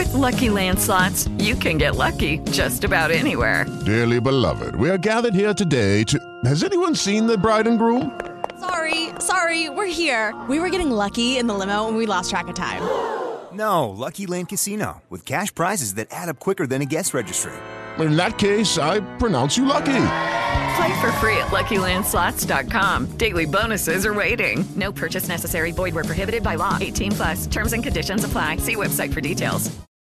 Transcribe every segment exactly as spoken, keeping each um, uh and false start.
With Lucky Land Slots, you can get lucky just about anywhere. Dearly beloved, we are gathered here today to... Has anyone seen the bride and groom? Sorry, sorry, we're here. We were getting lucky in the limo and we lost track of time. No, Lucky Land Casino, with cash prizes that add up quicker than a guest registry. In that case, I pronounce you lucky. Play for free at Lucky Land Slots dot com. Daily bonuses are waiting. No purchase necessary. Void where prohibited by law. eighteen plus. Terms and conditions apply. See website for details.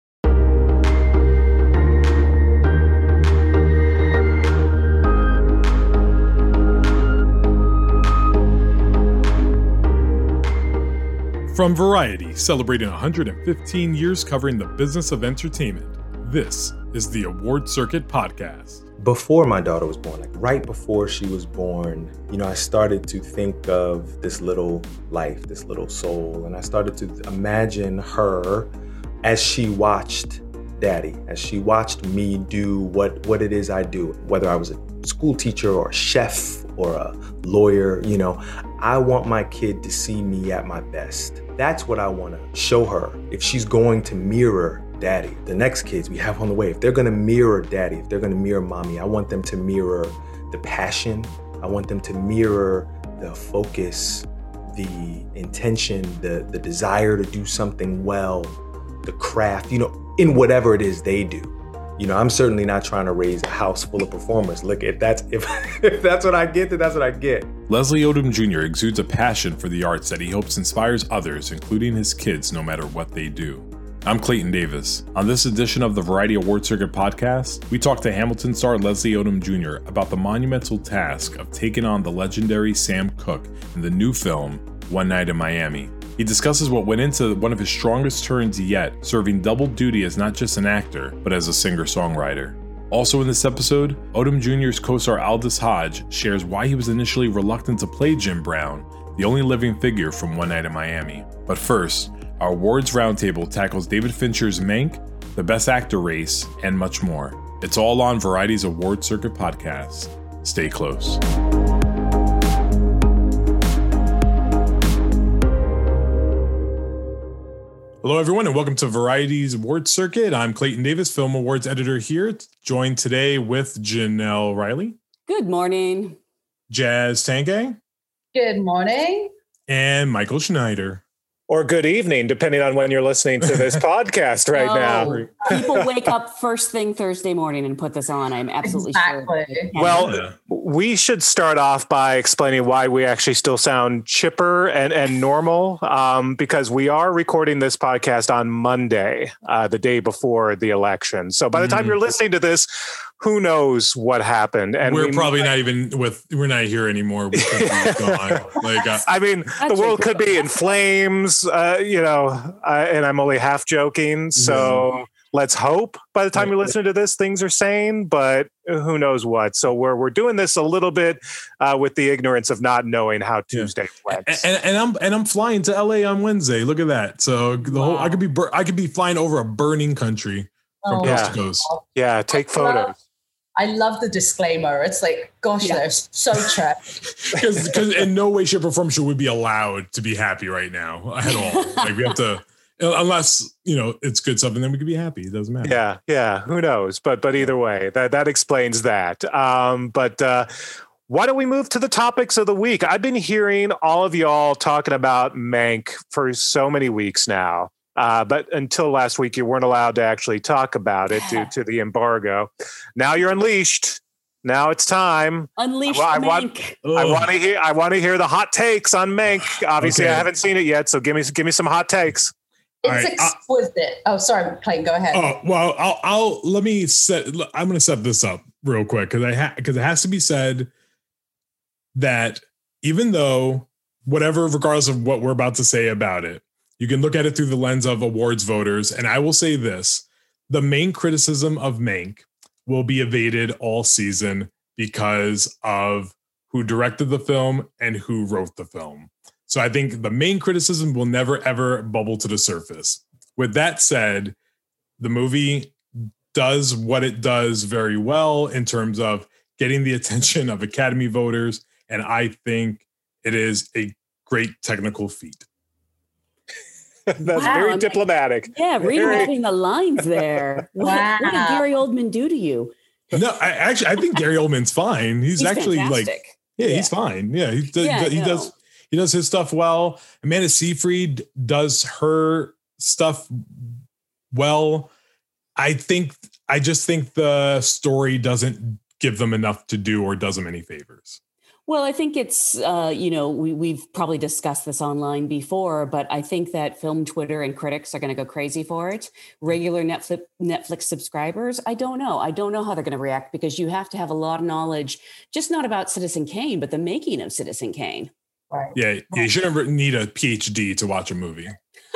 From Variety, celebrating one hundred fifteen years covering the business of entertainment, this is the Award Circuit Podcast. Before my daughter was born, like right before she was born, you know, I started to think of this little life, this little soul, and I started to imagine her as she watched Daddy, as she watched me do what, what it is I do, whether I was a school teacher or a chef or a lawyer, you know, I want my kid to see me at my best. That's what I want to show her. If she's going to mirror Daddy, the next kids we have on the way, if they're going to mirror Daddy, if they're going to mirror Mommy, I want them to mirror the passion. I want them to mirror the focus, the intention, the, the desire to do something well, the craft, you know, in whatever it is they do. You know, I'm certainly not trying to raise a house full of performers. Look, if that's if, if that's what I get, then that's what I get. Leslie Odom Junior exudes a passion for the arts that he hopes inspires others, including his kids, no matter what they do. I'm Clayton Davis. On this edition of the Variety Award Circuit Podcast, we talk to Hamilton star Leslie Odom Junior about the monumental task of taking on the legendary Sam Cooke in the new film, One Night in Miami. He discusses what went into one of his strongest turns yet, serving double duty as not just an actor, but as a singer-songwriter. Also in this episode, Odom Junior's co-star Aldis Hodge shares why he was initially reluctant to play Jim Brown, the only living figure from One Night in Miami. But first, our awards roundtable tackles David Fincher's Mank, the Best Actor race, and much more. It's all on Variety's Award Circuit Podcast. Stay close. Hello, everyone, and welcome to Variety's Award Circuit. I'm Clayton Davis, Film Awards editor here, joined today with Janelle Riley. Good morning. Jazz Tangay. Good morning. And Michael Schneider. Or good evening, depending on when you're listening to this podcast right oh, now. People wake up first thing Thursday morning and put this on. I'm absolutely exactly. sure. Well, yeah. we should start off by explaining why we actually still sound chipper and, and normal, um, because we are recording this podcast on Monday, uh, the day before the election. So by the time mm. you're listening to this, who knows what happened? And we're we probably might, not even with, we're not here anymore. We could be gone. Like, uh, I mean, That's the world true. could be in flames, uh, you know, uh, and I'm only half joking. So yeah. let's hope by the time you're listening to this, things are sane, but who knows what. So we're, we're doing this a little bit uh, with the ignorance of not knowing how Tuesday yeah. went. And, and I'm and I'm flying to L A on Wednesday. Look at that. So the wow. whole I could be bur- I could be flying over a burning country from Oh, coast yeah. to coast. Yeah, take photos. I love the disclaimer. It's like, gosh, Yeah. they're so trapped. Because in no way, shape, or form should we be allowed to be happy right now at all. Like we have to, unless you know it's good stuff, and then we can be happy. It doesn't matter. Yeah, yeah, who knows? But but either way, that that explains that. Um, but uh, why don't we move to the topics of the week? I've been hearing all of y'all talking about Mank for so many weeks now. Uh, but until last week, you weren't allowed to actually talk about it due to the embargo. Now you're unleashed. Now it's time. Unleash I, I the want, Mank. I want to hear. I want to hear the hot takes on Mank. Obviously, Okay. I haven't seen it yet, so give me give me some hot takes. It's All right, I- exquisite. oh, sorry, Clayton, go ahead. Oh well, I'll, I'll let me set. I'm going to set this up real quick because I ha- because it has to be said that even though whatever, regardless of what we're about to say about it, you can look at it through the lens of awards voters. And I will say this: the main criticism of Mank will be evaded all season because of who directed the film and who wrote the film. So I think the main criticism will never, ever bubble to the surface. With that said, the movie does what it does very well in terms of getting the attention of Academy voters. And I think it is a great technical feat. That's Wow, very I'm- diplomatic. Yeah, reading Very- between the lines there. What, Wow. what did Gary Oldman do to you? No, I actually I think Gary Oldman's fine. He's, He's actually like fantastic. yeah, Yeah. he's fine. Yeah, he does Yeah, he no. does he does his stuff well. Amanda Seyfried does her stuff well. I think I just think the story doesn't give them enough to do or does them any favors. Well, I think it's, uh, you know, we, we've probably discussed this online before, but I think that film Twitter and critics are going to go crazy for it. Regular Netflix, Netflix subscribers, I don't know. I don't know how they're going to react because you have to have a lot of knowledge, just not about Citizen Kane, but the making of Citizen Kane. Right. Yeah, you shouldn't need a P H D to watch a movie.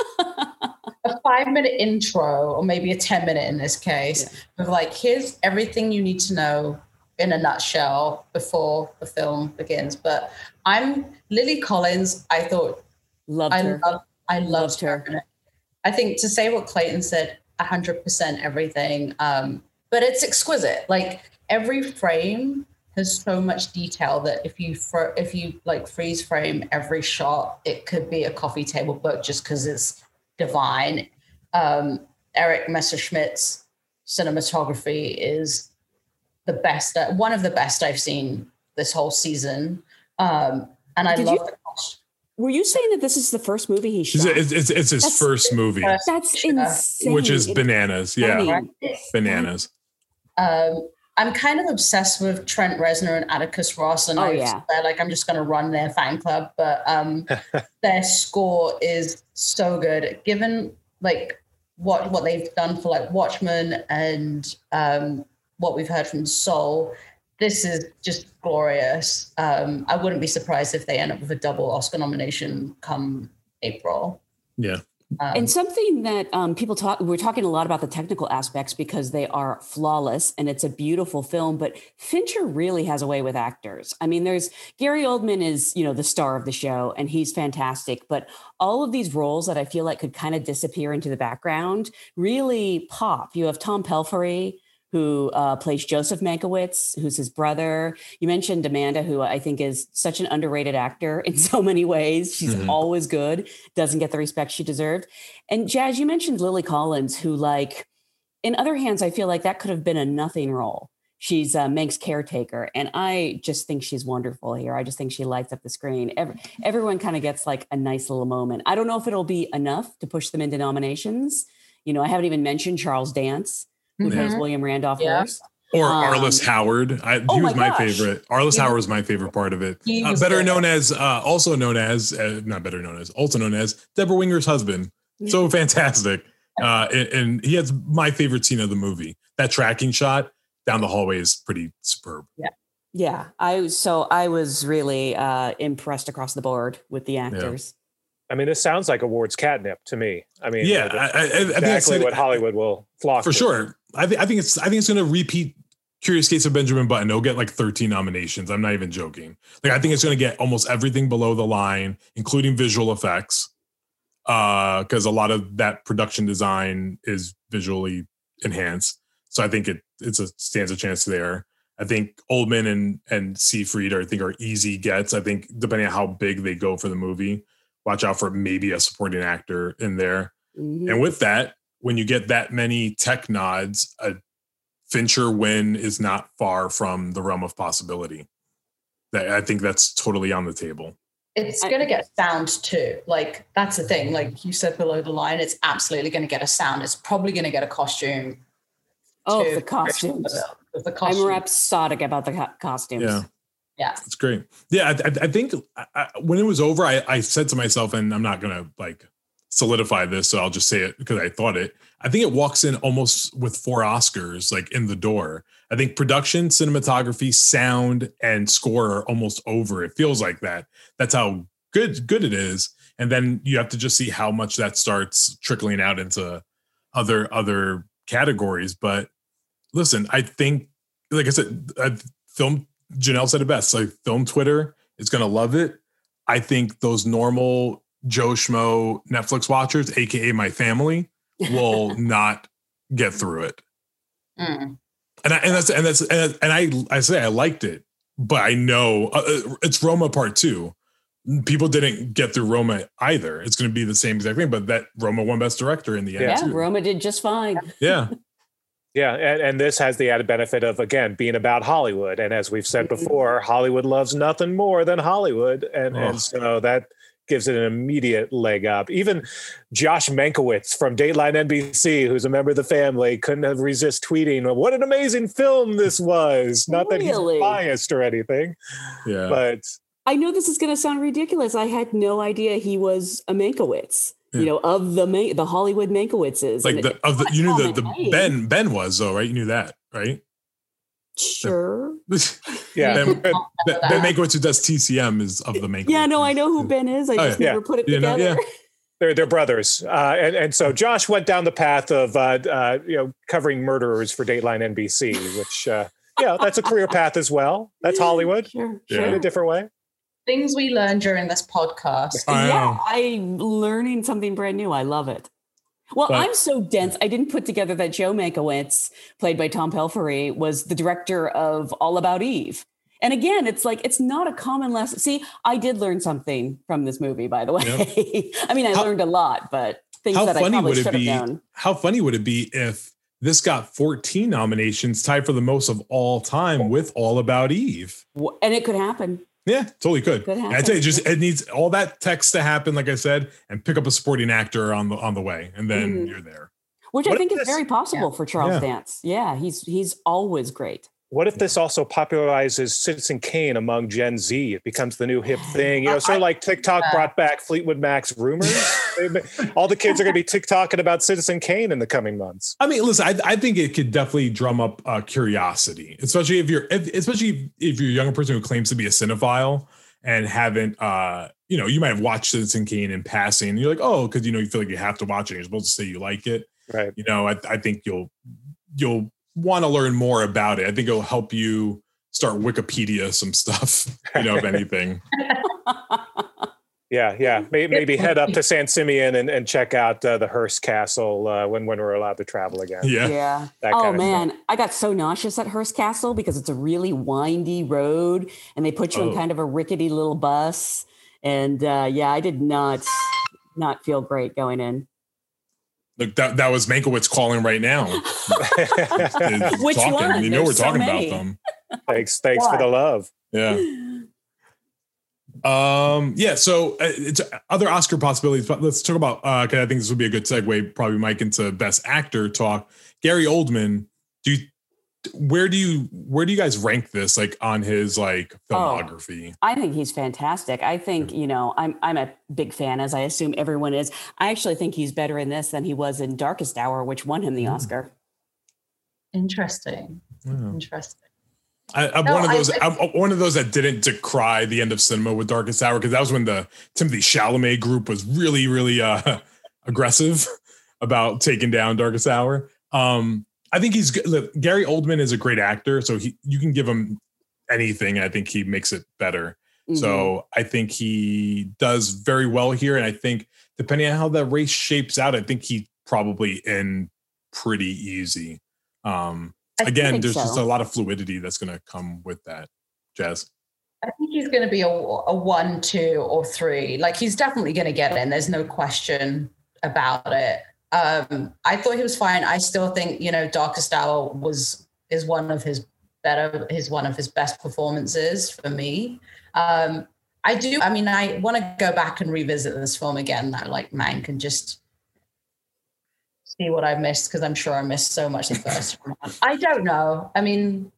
A five minute intro, or maybe a ten minute in this case, Yeah. of like, here's everything you need to know in a nutshell before the film begins. But I'm Lily Collins. I thought Loved I her. love I loved, Loved her. her. I think to say what Clayton said, one hundred percent everything. Um, but it's exquisite. Like every frame has so much detail that if you fr- if you like freeze frame every shot, it could be a coffee table book just because it's divine. Um, Eric Messerschmidt's cinematography is the best, uh, one of the best I've seen this whole season. Um, and I Did love you- the costume. Were you saying that this is the first movie he It's, shot? it's, it's, it's his That's- first movie, That's insane. which is It- bananas. Yeah, funny. bananas. Um, I'm kind of obsessed with Trent Reznor and Atticus Ross, and Oh, I yeah. they're like I'm just going to run their fan club. But um, their score is so good, given like what what they've done for like Watchmen and um, what we've heard from Soul. This is just glorious. Um, I wouldn't be surprised if they end up with a double Oscar nomination come April. Yeah. Um, And something that um, people talk, we're talking a lot about the technical aspects because they are flawless and it's a beautiful film, but Fincher really has a way with actors. I mean, there's Gary Oldman is, you know, the star of the show and he's fantastic, but all of these roles that I feel like could kind of disappear into the background really pop. You have Tom Pelphrey, who uh, plays Joseph Mankiewicz, who's his brother. You mentioned Amanda, who I think is such an underrated actor in so many ways. She's Mhm. always good, doesn't get the respect she deserved. And Jazz, you mentioned Lily Collins, who like, in other hands, I feel like that could have been a nothing role. She's uh, Meg's caretaker. And I just think she's wonderful here. I just think she lights up the screen. Every, everyone kind of gets like a nice little moment. I don't know if it'll be enough to push them into nominations. You know, I haven't even mentioned Charles Dance, who plays Mhm. William Randolph Yeah. Hearst. Or Um, Arliss Howard. I, oh he was my my, gosh. favorite. Arliss Yeah. Howard was my favorite part of it. He Uh, was better good. known as, uh, also known as, uh, not better known as, also known as Deborah Winger's husband. So fantastic. Uh, and, and he has my favorite scene of the movie. That tracking shot down the hallway is pretty superb. Yeah, I was so I was really uh, impressed across the board with the actors. I mean, this sounds like awards catnip to me. I mean, Yeah, the- I, I, I think I exactly said what it- Hollywood will flock for to. sure. I think I think it's I think it's going to repeat Curious Case of Benjamin Button. It'll get like thirteen nominations. I'm not even joking. Like I think it's going to get almost everything below the line, including visual effects, because a lot of that production design is visually enhanced. So I think it it's a stands a chance there. I think Oldman and and Seyfried are I think are easy gets. I think depending on how big they go for the movie, watch out for maybe a supporting actor in there. Mhm. And with that, when you get that many tech nods, a Fincher win is not far from the realm of possibility. That I think that's totally on the table. It's I- going to get sound too. Like that's the thing. Like you said below the line, it's absolutely going to get a sound. It's probably going to get a costume. Oh, too. the costumes! With the I'm costume. rhapsodic about the co- costumes. Yeah, Yeah. it's great. Yeah, I, I, I think I, I, when it was over, I, I said to myself, and I'm not gonna like solidify this, so I'll just say it because I thought it. I think it walks in almost with four Oscars, like in the door. I think production, cinematography, sound, and score are almost over. It feels like that. That's how good good it is. And then you have to just see how much that starts trickling out into other other categories. But listen, I think, like I said, I, film Janelle said it best. Like film Twitter is going to love it. I think those normal Joe Schmo Netflix watchers, aka my family, will not get through it. Mm. And I, and that's and that's and, and I I say I liked it, but I know uh, it's Roma Part Two. people didn't get through Roma either. It's going to be the same exact thing, but that Roma won Best Director in the end. Yeah, too. Roma did just fine. Yeah. Yeah, and, and this has the added benefit of, again, being about Hollywood. And as we've said before, Hollywood loves nothing more than Hollywood. And, Oh. and so that gives it an immediate leg up. Even Josh Mankiewicz from Dateline N B C, who's a member of the family, couldn't have resist tweeting, what an amazing film this was. Not that Really? he's biased or anything, Yeah. but I know this is going to sound ridiculous. I had no idea he was a Mankiewicz, Yeah. you know, of the Ma- the Hollywood Mankiewiczes. like And the, it- of the, you knew the, the common name. Ben, Ben was though, right? You knew that, right? Sure. yeah. Ben, Ben, Ben, Ben Mankiewicz, who does T C M, is of the Mankiewicz. Yeah, no, I know who Ben is. I Oh, just yeah. never put it You know, together. yeah. They're, they're brothers. Uh, and, and so Josh went down the path of, uh, uh, you know, covering murderers for Dateline N B C, which, uh, yeah, that's a career path as well. That's Hollywood Sure, Yeah. in sure. a different way. Things we learned during this podcast. I Yeah, know. I'm learning something brand new. I love it. Well, But- I'm so dense. I didn't put together that Joe Mankiewicz, played by Tom Pelphrey, was the director of All About Eve. And again, it's like, it's not a common lesson. See, I did learn something from this movie, by the way. I mean, I How- learned a lot, but things How that I funny probably would it should have be? known. How funny would it be if this got fourteen nominations, tied for the most of all time with All About Eve? Wh- And it could happen. Yeah, totally could. Could And I tell you, happen. just it needs all that text to happen, like I said, and pick up a supporting actor on the on the way, and then Mhm. you're there. Which What I think if is this- very possible for Charles Yeah. Dance. Yeah, he's he's always great. What if this also popularizes Citizen Kane among Gen Z? It becomes the new hip thing, you know, sort of like TikTok brought back Fleetwood Mac's Rumors. All the kids are going to be TikToking about Citizen Kane in the coming months. I mean, listen, I, I think it could definitely drum up uh, curiosity, especially if you're, if, especially if you're a younger person who claims to be a cinephile and haven't, uh, you know, you might have watched Citizen Kane in passing. And you're like, oh, because you know you feel like you have to watch it. You're supposed to say you like it. Right. You know, I, I think you'll you'll want to learn more about it. I think it'll help you start Wikipedia some stuff. You know, if anything. Yeah, yeah. Maybe, maybe head up to San Simeon and, and check out uh, the Hearst Castle uh, when, when we're allowed to travel again. Yeah. Yeah. That Oh kind of man, I got so nauseous at Hearst Castle because it's a really windy road, and they put you Oh. in kind of a rickety little bus. And uh, yeah, I did not not feel great going in. Look, that, that was Mankiewicz calling right now. He's Which talking. one? You know we're There's so talking many. about them. Thanks, thanks for the love. Yeah. Um. Yeah. So uh, it's other Oscar possibilities, but let's talk about. Uh, 'cause I think this would be a good segue, probably, Mike, into Best Actor talk. Gary Oldman. Do you? Where do you? Where do you guys rank this? Like on his like filmography? I think he's fantastic. I think, you know, I'm I'm a big fan, as I assume everyone is. I actually think he's better in this than he was in Darkest Hour, which won him the Oscar. Interesting. Yeah. Interesting. I, I'm No, one of I- those. I'm one of those that didn't decry the end of cinema with Darkest Hour, because that was when the Timothy Chalamet group was really, really uh, aggressive about taking down Darkest Hour. Um, I think he's good. Look, Gary Oldman is a great actor, so he you can give him anything. I think he makes it better. Mhm. So I think he does very well here, and I think depending on how the race shapes out, I think he probably in pretty easy. Um, I again, think there's so. just a lot of fluidity that's going to come with that. Jazz. I think he's going to be a, a one, two, or three. Like he's definitely going to get in. There's no question about it. Um, I thought he was fine. I still think, you know, Darkest Hour was is one of his better, his one of his best performances for me. Um, I do. I mean, I want to go back and revisit this film again. That like man can just see what I missed, because I'm sure I missed so much the first one. I don't know. I mean,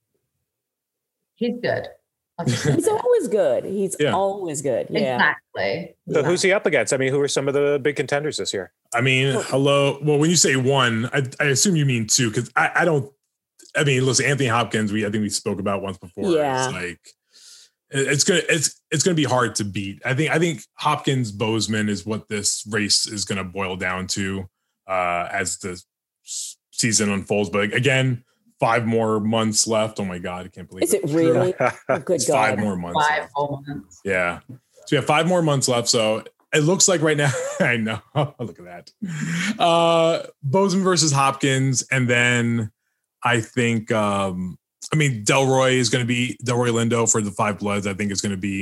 he's good. I'll just say He's that. always good. He's Yeah. always good. Yeah. Exactly. So who's he up against? I mean, who are some of the big contenders this year? I mean, hello. Well, when you say one, I, I assume you mean two, because I, I don't. I mean, listen, Anthony Hopkins. We I think we spoke about once before. Yeah. It's like it- it's gonna it's it's gonna be hard to beat. I think I think Hopkins Boseman is what this race is gonna boil down to uh, as the s- season unfolds. But again, five more months left. Oh my God, I can't believe Is it really? Oh, good It's five God. more months. Five left. full months. Yeah. So we have five more months left. So it looks like right now, I know. Look at that. Uh Boseman versus Hopkins. And then I think um, I mean Delroy is gonna be Delroy Lindo for the Five Bloods, I think is gonna be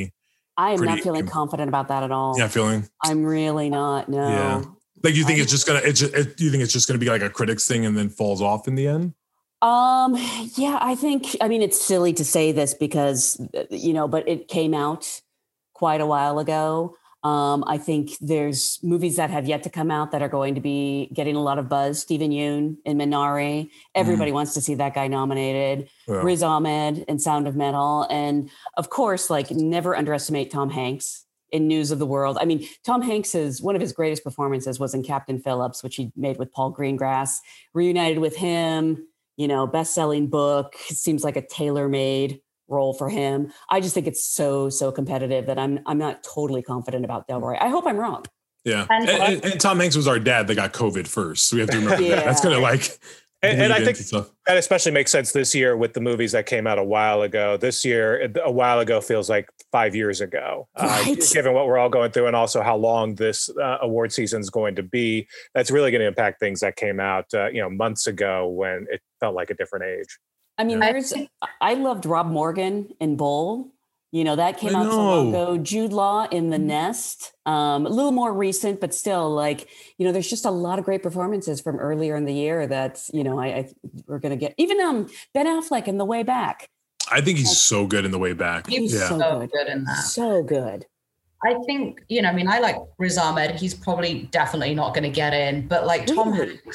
I am pretty not feeling com- confident about that at all. Yeah, feeling. I'm really not. No. Yeah. Like you think I'm, it's just gonna? It's just, it, you think it's just gonna be like a critics thing and then falls off in the end? Um. Yeah, I think. I mean, it's silly to say this because you know, but it came out quite a while ago. Um, I think there's movies that have yet to come out that are going to be getting a lot of buzz. Stephen Yeun in Minari. Everybody mm. wants to see that guy nominated. Yeah. Riz Ahmed in Sound of Metal. And of course, like never underestimate Tom Hanks in News of the World. I mean, Tom Hanks is one of his greatest performances was in Captain Phillips, which he made with Paul Greengrass. Reunited with him, you know, best-selling book. It seems like a tailor-made role for him. I just think it's so, so competitive that I'm I'm not totally confident about Delroy. I hope I'm wrong. Yeah. And, and, and Tom Hanks was our dad that got COVID first. So we have to remember yeah. that. That's going to like... And, and I think that especially makes sense this year with the movies that came out a while ago. This year, a while ago feels like five years ago, right. uh, given what we're all going through and also how long this uh, award season is going to be. That's really going to impact things that came out, uh, you know, months ago when it felt like a different age. I mean, yeah. there's, I loved Rob Morgan in Bull. You know, that came I out know. so long ago. Jude Law in The Nest, um, a little more recent, but still like, you know, there's just a lot of great performances from earlier in the year that, you know, I, I we're going to get even um, Ben Affleck in The Way Back. I think he's like, so good in The Way Back. He's yeah. so good. good in that. So good. I think, you know, I mean, I like Riz Ahmed. He's probably definitely not going to get in, but like Tom really? Hanks,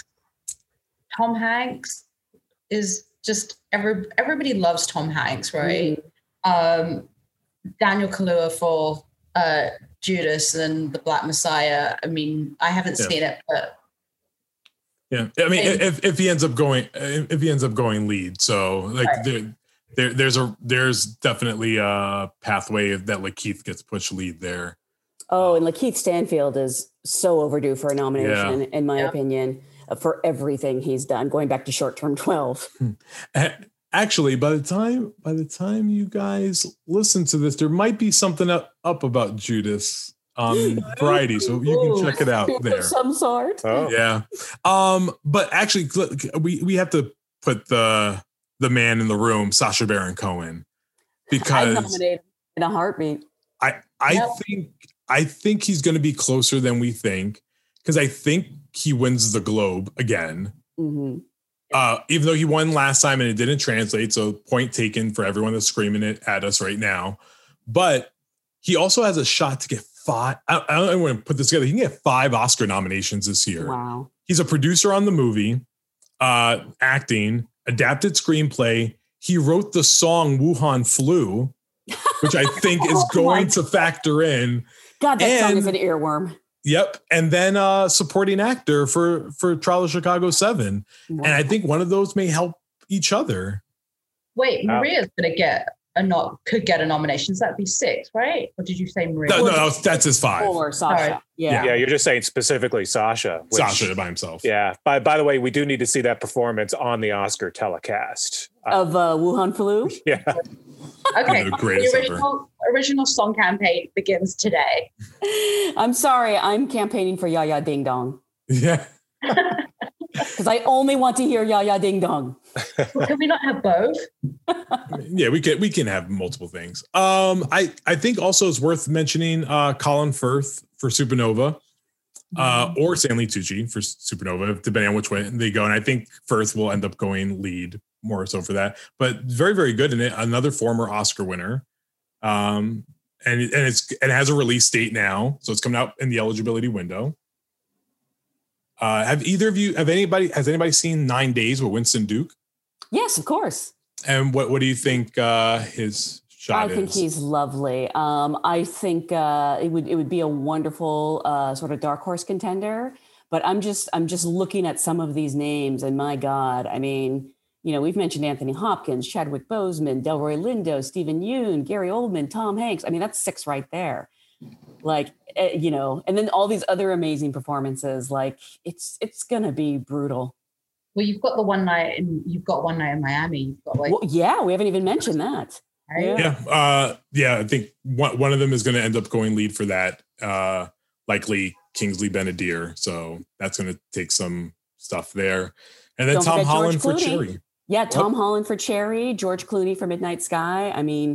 Tom Hanks is just, every, everybody loves Tom Hanks, right? Mm-hmm. Um, Daniel Kaluuya for uh, Judas and the Black Messiah. I mean, I haven't yeah. seen it, but yeah, I mean, it, if if he ends up going, if he ends up going lead, so like right. there, there, there's a there's definitely a pathway that Lakeith gets pushed lead there. Oh, and Lakeith Stanfield is so overdue for a nomination, yeah. in my yeah. opinion, for everything he's done. Going back to Short Term twelve. Actually, by the time by the time you guys listen to this, there might be something up, up about Judas on Variety, so you can check it out there. Some sort. Oh. Yeah. Um, but actually, we we have to put the the man in the room, Sacha Baron Cohen, because I nominated in a heartbeat. I I yep. think I think he's going to be closer than we think because I think he wins the Globe again. Mm-hmm. Uh, even though he won last time and it didn't translate, so point taken for everyone that's screaming it at us right now. But he also has a shot to get five. I, I don't want to put this together. He can get five Oscar nominations this year. Wow. He's a producer on the movie, uh, acting, adapted screenplay. He wrote the song Wuhan Flu, which I think is oh, going to factor in. God, that and, song is an earworm. Yep. And then uh supporting actor for, for Trial of Chicago seven. Wow. And I think one of those may help each other. Wait, wow. Maria's going to get a not could get a nomination. So that'd be six, right? Or did you say Maria? No, no, no that's his five. Or Sacha. Right. Yeah. yeah, you're just saying specifically Sacha. Which, Sacha by himself. Yeah. By by the way, we do need to see that performance on the Oscar telecast. Of uh, Wuhan Flu? Yeah. Okay, the, the original, original song campaign begins today. I'm sorry, I'm campaigning for Ya Ya Ding Dong. Yeah. Because I only want to hear Ya Ya Ding Dong. Well, can we not have both? Yeah, we can we can have multiple things. Um, I, I think also it's worth mentioning uh, Colin Firth for Supernova. Uh, or Stanley Tucci for Supernova, depending on which way they go. And I think Firth will end up going lead more so for that. But very, very good in it. Another former Oscar winner. Um, and, and it's it has a release date now. So it's coming out in the eligibility window. Uh, have either of you, have anybody, has anybody seen Nine Days with Winston Duke? Yes, of course. And what, what do you think uh, his shot I think is? he's lovely. Um, I think uh, it would it would be a wonderful uh, sort of dark horse contender. But I'm just I'm just looking at some of these names, and my God, I mean, you know, we've mentioned Anthony Hopkins, Chadwick Boseman, Delroy Lindo, Stephen Yeun, Gary Oldman, Tom Hanks. I mean, that's six right there. Like, uh, you know, and then all these other amazing performances. Like, it's it's gonna be brutal. Well, you've got the one night, in, you've got one night in Miami. You've got like, well, yeah, we haven't even mentioned that. Right? Yeah, uh, yeah. I think one one of them is going to end up going lead for that. Uh, likely Kingsley Ben-Adir. So that's going to take some stuff there. And then Don't Tom Holland George for Clooney. Cherry. Yeah, Tom what? Holland for Cherry. George Clooney for Midnight Sky. I mean,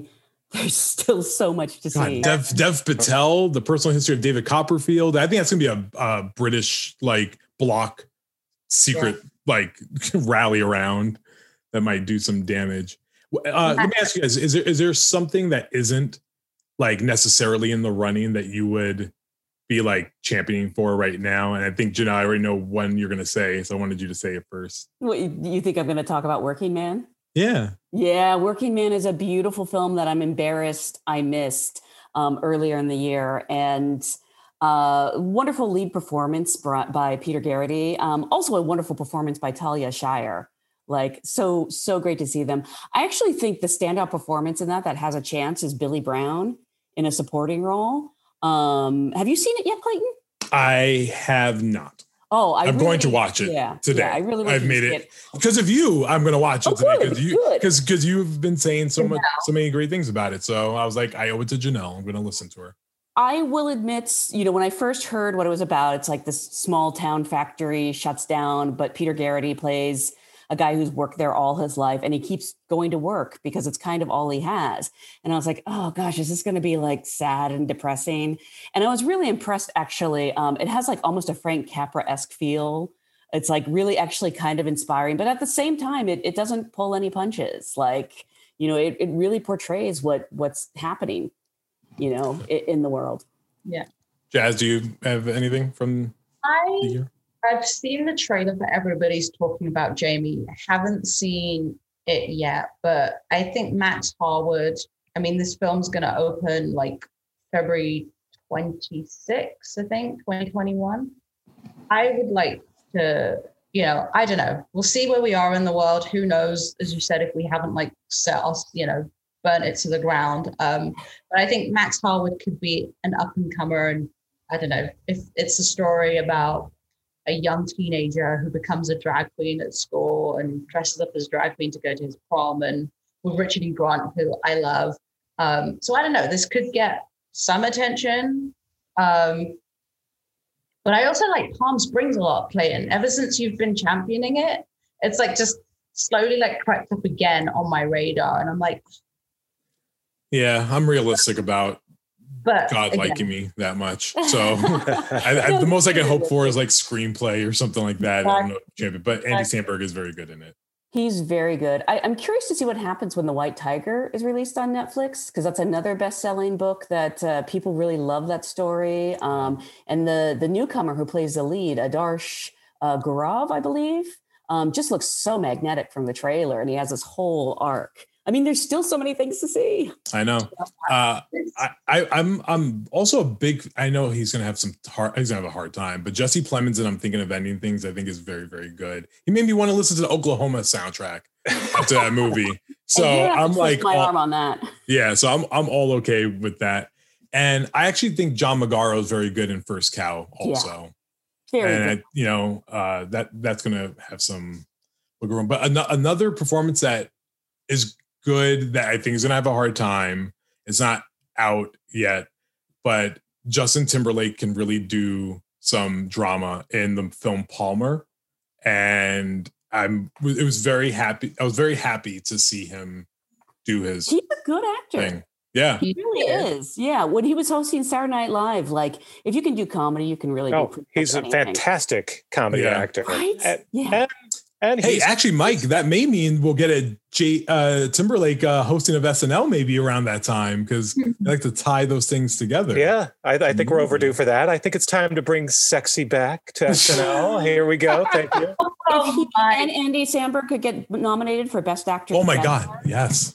there's still so much to God, see. Dev, Dev Patel, the personal history of David Copperfield. I think that's gonna be a, a British like block secret yeah. like rally around that might do some damage. Uh, let me ask you guys: Is there is there something that isn't like necessarily in the running that you would be like championing for right now? And I think Janelle, I already know one you're gonna say, so I wanted you to say it first. What, you think I'm gonna talk about Working Man? Yeah. Yeah, Working Man is a beautiful film that I'm embarrassed I missed um, earlier in the year. And uh, wonderful lead performance brought by Peter Garrity. Um, also a wonderful performance by Talia Shire. Like, so, so great to see them. I actually think the standout performance in that that has a chance is Billy Brown in a supporting role. Um, have you seen it yet, Clayton? I have not. Oh, I I'm really, going to watch it yeah, today. Yeah, I really I've made it because of you. I'm going to watch it oh, today because you because because you've been saying so much, so many great things about it. So I was like, I owe it to Janelle. I'm going to listen to her. I will admit, you know, when I first heard what it was about, it's like this small town factory shuts down, but Peter Garrity plays a guy who's worked there all his life, and he keeps going to work because it's kind of all he has. And I was like, oh gosh, is this going to be like sad and depressing? And I was really impressed, actually. Um, it has like almost a Frank Capra-esque feel. It's like really actually kind of inspiring, but at the same time, it, it doesn't pull any punches. Like, you know, it, it really portrays what what's happening, you know, in, in the world. Yeah. Jazz, do you have anything from I, the year? I've seen the trailer that everybody's talking about, Jamie. I haven't seen it yet, but I think Max Harwood, I mean, this film's going to open like February twenty-sixth, I think, twenty twenty-one. I would like to, you know, I don't know. We'll see where we are in the world. Who knows, as you said, if we haven't like set us, you know, burn it to the ground. Um, but I think Max Harwood could be an up and comer. And I don't know if it's a story about a young teenager who becomes a drag queen at school and dresses up as drag queen to go to his prom, and with Richard E. Grant, who I love. Um, so I don't know, this could get some attention. Um, but I also like Palm Springs a lot, Clayton. Ever since you've been championing it, it's like just slowly like crept up again on my radar. And I'm like, yeah, I'm realistic about But God again. liking me that much. So I, I, the most I can hope for is like screenplay or something like that. I don't know, champion, but Andy Samberg is very good in it. He's very good. I, I'm curious to see what happens when The White Tiger is released on Netflix, because that's another best-selling book that uh, people really love that story. Um, and the the newcomer who plays the lead, Adarsh uh, Gaurav, I believe, um, just looks so magnetic from the trailer, and he has this whole arc. I mean, there's still so many things to see. I know. Uh, I, I, I'm I'm also a big. I know he's gonna have some hard. He's gonna have a hard time. But Jesse Plemons and I'm thinking of ending things. I think is very very good. He made me want to listen to the Oklahoma soundtrack after that movie. So I'm like, my all, arm on that. Yeah. So I'm I'm all okay with that. And I actually think John Magaro is very good in First Cow also. Yeah. Very and good. I, you know uh, that that's gonna have some wiggle room. But an- another performance that is good that I think is gonna have a hard time. It's not out yet, but Justin Timberlake can really do some drama in the film Palmer, and I'm. It was very happy. I was very happy to see him do his. He's a good actor. Thing. Yeah, he really is. Yeah, when he was hosting Saturday Night Live, like if you can do comedy, you can really. Oh, do he's a anything. fantastic comedy Yeah. actor. Right? And, Yeah. and, and hey, he's, actually, Mike, that may mean we'll get a J, uh, Timberlake uh, hosting of S N L maybe around that time, because I like to tie those things together. Yeah, I, I think we're overdue for that. I think it's time to bring sexy back to S N L. Here we go. Thank you. If he and Andy Samberg could get nominated for Best Actor. Oh my God! Yes.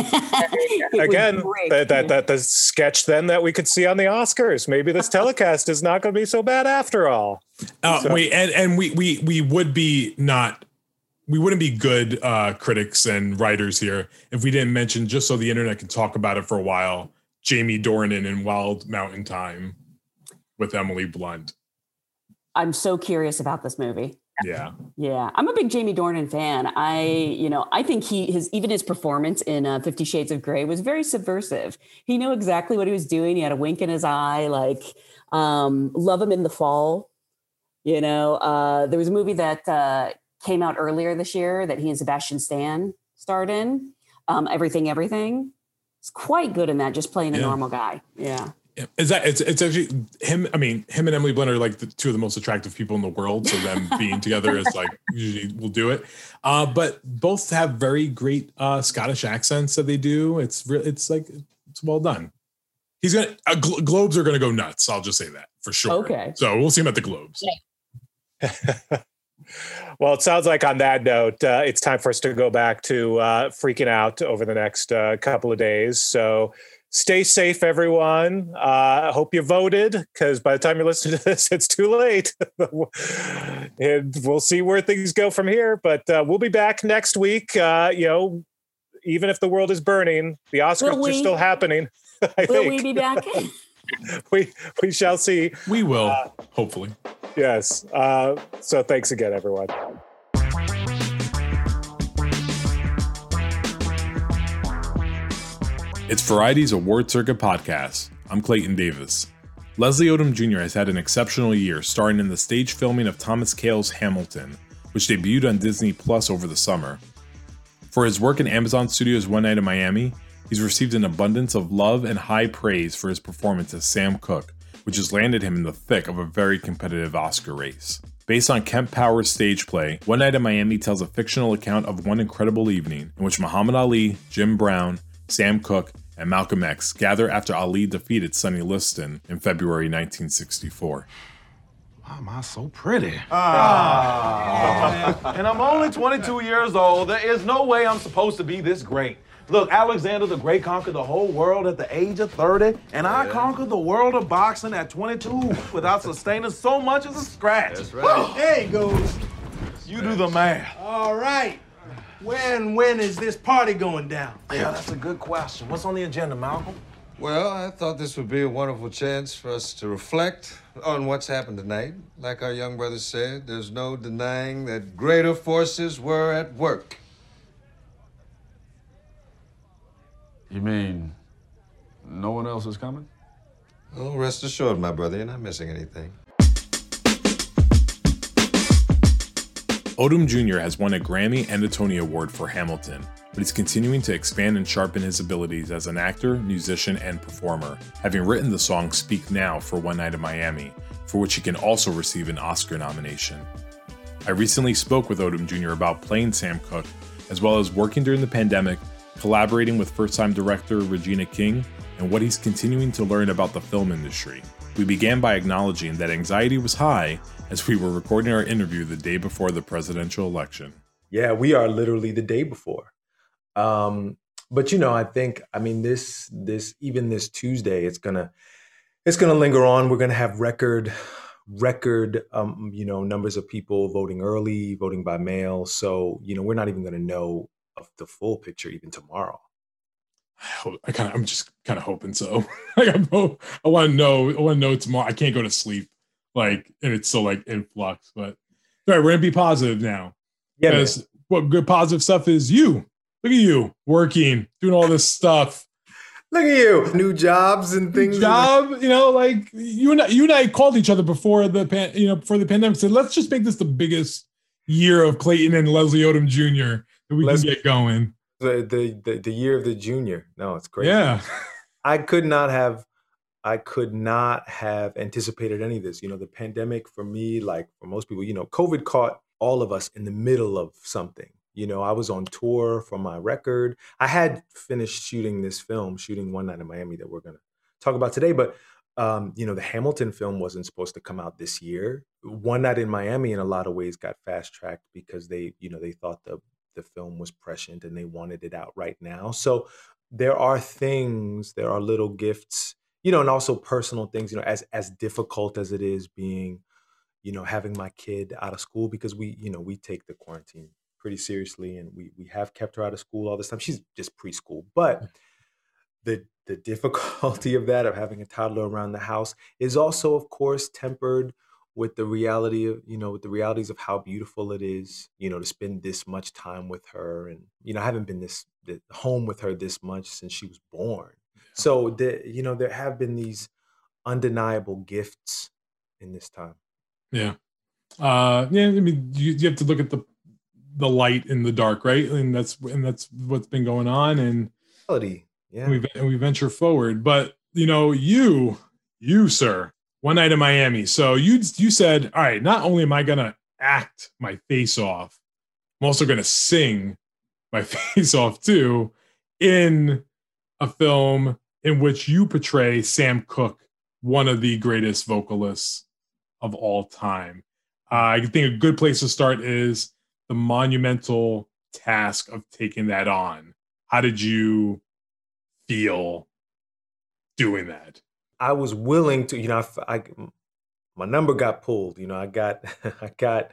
Again, that, that that the sketch then that we could see on the Oscars. Maybe this telecast is not going to be so bad after all. Uh, So- Wait, and and we we we would be not. We wouldn't be good uh, critics and writers here if we didn't mention, just so the internet can talk about it for a while, Jamie Dornan in Wild Mountain Thyme with Emily Blunt. I'm so curious about this movie. Yeah. Yeah, I'm a big Jamie Dornan fan. I, you know, I think he his even his performance in uh, Fifty Shades of Grey was very subversive. He knew exactly what he was doing. He had a wink in his eye. Like, um, love him in The Fall. You know, uh, there was a movie that uh, came out earlier this year that he and Sebastian Stan starred in. Um, Everything, Everything. He's quite good in that, just playing a Yeah. normal guy. Yeah. Is that it's it's actually him? I mean, him and Emily Blunt are like the two of the most attractive people in the world. So them being together is like usually we'll do it. Uh, but both have very great uh, Scottish accents that they do. It's re- it's like it's well done. He's gonna uh, Glo- Globes are gonna go nuts. I'll just say that for sure. Okay. So we'll see him at the Globes. Well, it sounds like on that note, uh, it's time for us to go back to uh, freaking out over the next uh, couple of days. So stay safe, everyone. Uh, I hope you voted, because by the time you're listening to this, it's too late. And we'll see where things go from here. But uh, we'll be back next week. Uh, you know, even if the world is burning, the Oscars we? are still happening. I Will think. we be back? we we shall see. We will, uh, hopefully. Yes. Uh, so thanks again, everyone. It's Variety's Award Circuit podcast. I'm Clayton Davis. Leslie Odom Junior has had an exceptional year starring in the stage filming of Thomas Kael's Hamilton, which debuted on Disney Plus over the summer. For his work in Amazon Studios' One Night in Miami, he's received an abundance of love and high praise for his performance as Sam Cooke, which has landed him in the thick of a very competitive Oscar race. Based on Kemp Powers' stage play, One Night in Miami tells a fictional account of one incredible evening in which Muhammad Ali, Jim Brown, Sam Cooke, and Malcolm X gather after Ali defeated Sonny Liston in February nineteen sixty-four. Why am I so pretty? Ah. And I'm only twenty-two years old. There is no way I'm supposed to be this great. Look, Alexander the Great conquered the whole world at the age of thirty, and I conquered the world of boxing at twenty-two without sustaining so much as a scratch. That's right. There he goes. You do the math. All right. When, when is this party going down? Yeah, that's a good question. What's on the agenda, Malcolm? Well, I thought this would be a wonderful chance for us to reflect on what's happened tonight. Like our young brother said, there's no denying that greater forces were at work. You mean no one else is coming? Oh, rest assured, my brother, you're not missing anything. Odom Junior has won a Grammy and a Tony Award for Hamilton, but he's continuing to expand and sharpen his abilities as an actor, musician, and performer, having written the song Speak Now for One Night in Miami, for which he can also receive an Oscar nomination. I recently spoke with Odom Junior about playing Sam Cooke, as well as working during the pandemic, collaborating with first-time director Regina King, and what he's continuing to learn about the film industry. We began by acknowledging that anxiety was high as we were recording our interview the day before the presidential election. Yeah, we are literally the day before. Um, but you know, I think, I mean, this, this, even this Tuesday, it's gonna, it's gonna linger on. We're gonna have record, record, um, you know, numbers of people voting early, voting by mail. So, you know, we're not even gonna know of the full picture even tomorrow. I, hope, I kind of, I'm just kind of hoping so. Like I'm hope, I want to know. I want to know tomorrow. I can't go to sleep, like, and it's so like in flux. But all right, we're gonna be positive now. Yeah, because man. What good positive stuff is you? Look at you working, doing all this stuff. Look at you, new jobs and things. Job, you know, like you and I, you and I called each other before the pan, you know, before the pandemic. Said let's just make this the biggest year of Clayton and Leslie Odom Junior that we Let's, can get going. The, the the the year of the junior. No, it's crazy. Yeah. I could not have I could not have anticipated any of this. You know, the pandemic for me, like for most people, you know, COVID caught all of us in the middle of something. You know, I was on tour for my record. I had finished shooting this film, shooting One Night in Miami that we're going to talk about today. But, um, you know, the Hamilton film wasn't supposed to come out this year. One Night in Miami in a lot of ways got fast tracked because they, you know, they thought the the film was prescient and they wanted it out right now. So there are things, there are little gifts, you know, and also personal things, you know, as as difficult as it is being, you know, having my kid out of school, because we, you know, we take the quarantine pretty seriously and we we have kept her out of school all this time. She's just preschool, but the the difficulty of that, of having a toddler around the house, is also, of course, tempered with the reality of, you know, with the realities of how beautiful it is, you know, to spend this much time with her. And, you know, I haven't been this, this home with her this much since she was born. So, the, you know, there have been these undeniable gifts in this time. Yeah. Uh, yeah. I mean, you, you have to look at the, the light in the dark, right? And that's, and that's what's been going on. And reality, Yeah. And we, and we venture forward. But, you know, you, you, sir, One Night in Miami. So you, you said, all right, not only am I going to act my face off, I'm also going to sing my face off too in a film in which you portray Sam Cooke, one of the greatest vocalists of all time. Uh, I think a good place to start is the monumental task of taking that on. How did you feel doing that? I was willing to, you know, I, I my number got pulled. You know, I got, I got,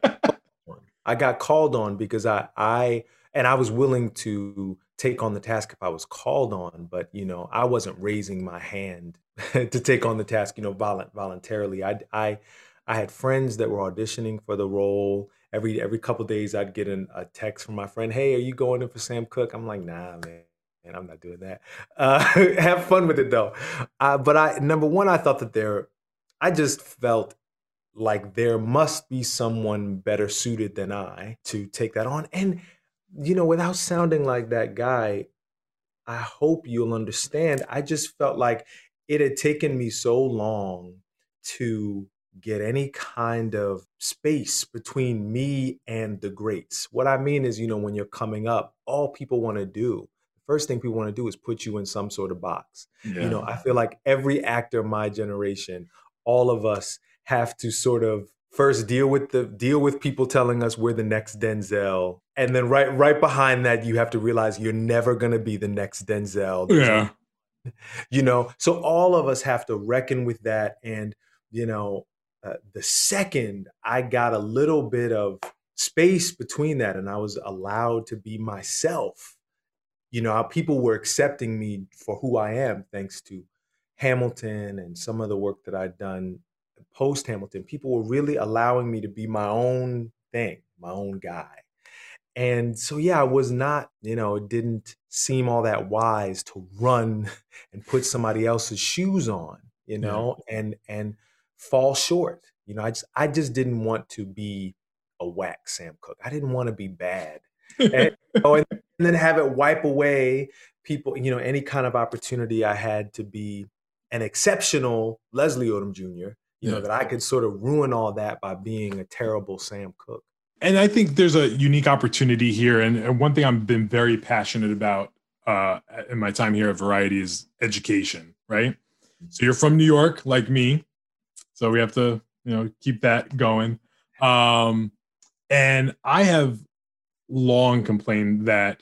I got called on because I, I, and I was willing to take on the task if I was called on. But you know, I wasn't raising my hand to take on the task, you know, volu- voluntarily. I, I, I had friends that were auditioning for the role. Every every couple of days, I'd get an, a text from my friend, "Hey, are you going in for Sam Cooke?" I'm like, "Nah, man." And I'm not doing that. Uh, have fun with it though. Uh, but I, number one, I thought that there, I just felt like there must be someone better suited than I to take that on. And, you know, without sounding like that guy, I hope you'll understand. I just felt like it had taken me so long to get any kind of space between me and the greats. What I mean is, you know, when you're coming up, all people want to do, first thing people want to do is put you in some sort of box. Yeah. You know, I feel like every actor my generation, all of us have to sort of first deal with the deal with people telling us we're the next Denzel. And then right right behind that, you have to realize you're never going to be the next Denzel. There's yeah. A, you know, so all of us have to reckon with that. And, you know, uh, the second I got a little bit of space between that and I was allowed to be myself, you know, how people were accepting me for who I am, thanks to Hamilton and some of the work that I'd done post Hamilton. People were really allowing me to be my own thing, my own guy. And so, yeah, I was not, you know, it didn't seem all that wise to run and put somebody else's shoes on, you know, yeah. and and fall short. You know, I just I just didn't want to be a whack Sam Cooke. I didn't want to be bad. and, you know, and then have it wipe away people, you know, any kind of opportunity I had to be an exceptional Leslie Odom Junior, you yeah. know, that I could sort of ruin all that by being a terrible Sam Cooke. And I think there's a unique opportunity here. And, and one thing I've been very passionate about uh, in my time here at Variety is education, right? So you're from New York, like me. So we have to, you know, keep that going. Um, and I have long complained that,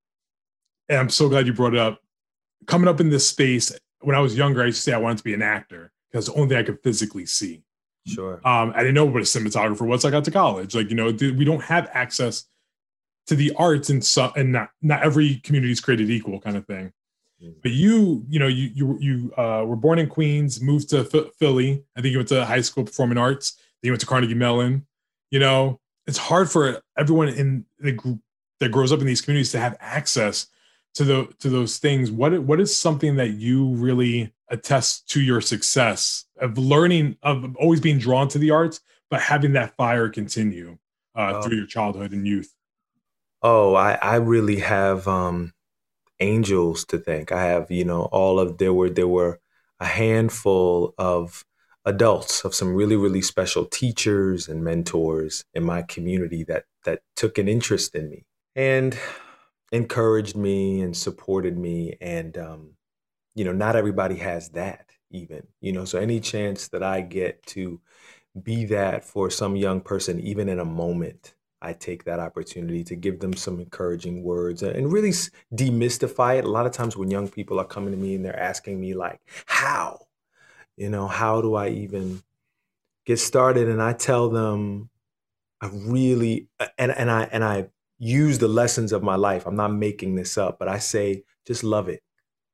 and I'm so glad you brought it up, coming up in this space, when I was younger, I used to say I wanted to be an actor because it's the only thing I could physically see. Sure. Um, I didn't know what a cinematographer was. I got to college. Like, you know, we don't have access to the arts, and so, and not not every community is created equal, kind of thing. Mm-hmm. But you, you know, you you you uh, were born in Queens, moved to F- Philly. I think you went to high school performing arts. Then you went to Carnegie Mellon. You know, it's hard for everyone in the group that grows up in these communities to have access to the to those things. What what is something that you really attest to your success of learning, of always being drawn to the arts, but having that fire continue uh, oh. through your childhood and youth? Oh, I, I really have um, angels to thank. I have, you know, all of, there were, there were a handful of adults, of some really, really special teachers and mentors in my community that, that took an interest in me and encouraged me and supported me. And, um, you know, not everybody has that even, you know, so any chance that I get to be that for some young person, even in a moment, I take that opportunity to give them some encouraging words and really demystify it. A lot of times when young people are coming to me and they're asking me like, how, you know, how do I even get started? And I tell them, I really, and, and I, and I use the lessons of my life. I'm not making this up, but I say, just love it.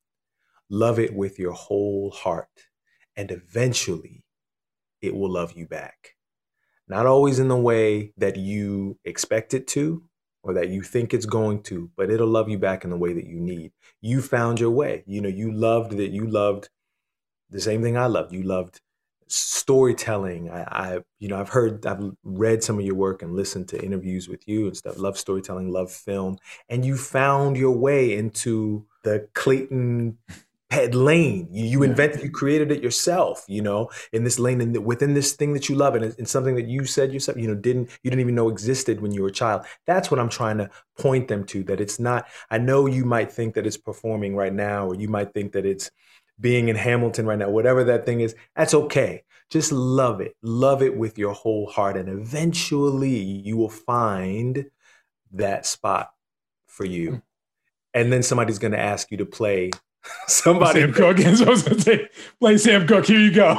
Love it with your whole heart. And eventually it will love you back. Not always in the way that you expect it to or that you think it's going to, but it'll love you back in the way that you need. You found your way. You know, you loved that. You loved the same thing I loved. You loved storytelling. I, I, you know, I've heard, I've read some of your work and listened to interviews with you and stuff. Love storytelling, love film. And you found your way into the Clayton Head lane. You, you invented, you created it yourself, you know, in this lane and within this thing that you love, and it's something that you said yourself, you know, didn't, you didn't even know existed when you were a child. That's what I'm trying to point them to, that it's not, I know you might think that it's performing right now, or you might think that it's being in Hamilton right now, whatever that thing is, that's okay. Just love it. Love it with your whole heart. And eventually you will find that spot for you. And then somebody's going to ask you to play somebody. Sam Cooke. So I was going to say, play Sam Cooke. Here you go.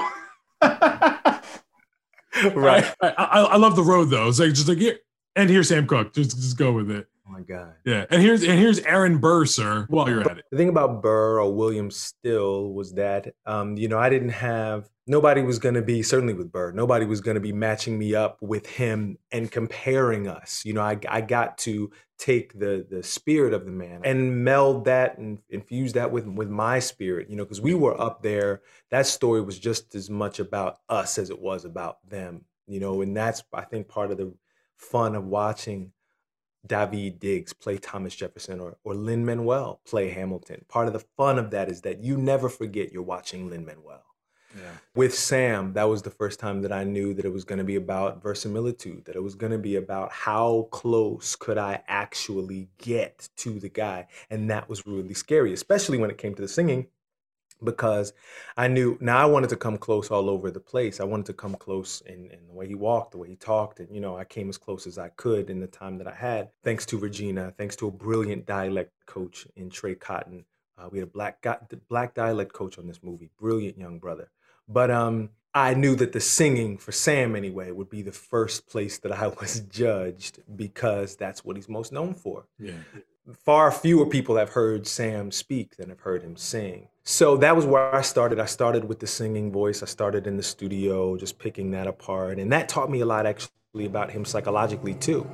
Right. I, I, I love the road though. It's like just like here, and here's Sam Cooke. Just just go with it. Oh my God. Yeah. And here's and here's Aaron Burr, sir. While you're at it. The thing about Burr or William Still was that um, you know, I didn't have nobody was gonna be, certainly with Burr, nobody was gonna be matching me up with him and comparing us. You know, I I got to take the the spirit of the man and meld that and infuse that with with my spirit, you know, because we were up there. That story was just as much about us as it was about them, you know, and that's, I think, part of the fun of watching Daveed Diggs play Thomas Jefferson or or Lin-Manuel play Hamilton. Part of the fun of that is that you never forget you're watching Lin-Manuel. Yeah. With Sam, that was the first time that I knew that it was going to be about verisimilitude, that it was going to be about how close could I actually get to the guy. And that was really scary, especially when it came to the singing, because I knew, now I wanted to come close all over the place. I wanted to come close in, in the way he walked, the way he talked. And, you know, I came as close as I could in the time that I had, thanks to Regina, thanks to a brilliant dialect coach in Trey Cotton. Uh, we had a black, guy, black dialect coach on this movie, brilliant young brother. But um, I knew that the singing, for Sam anyway, would be the first place that I was judged, because that's what he's most known for. Yeah. Far fewer people have heard Sam speak than have heard him sing. So that was where I started. I started with the singing voice. I started in the studio, just picking that apart. And that taught me a lot, actually, about him psychologically, too,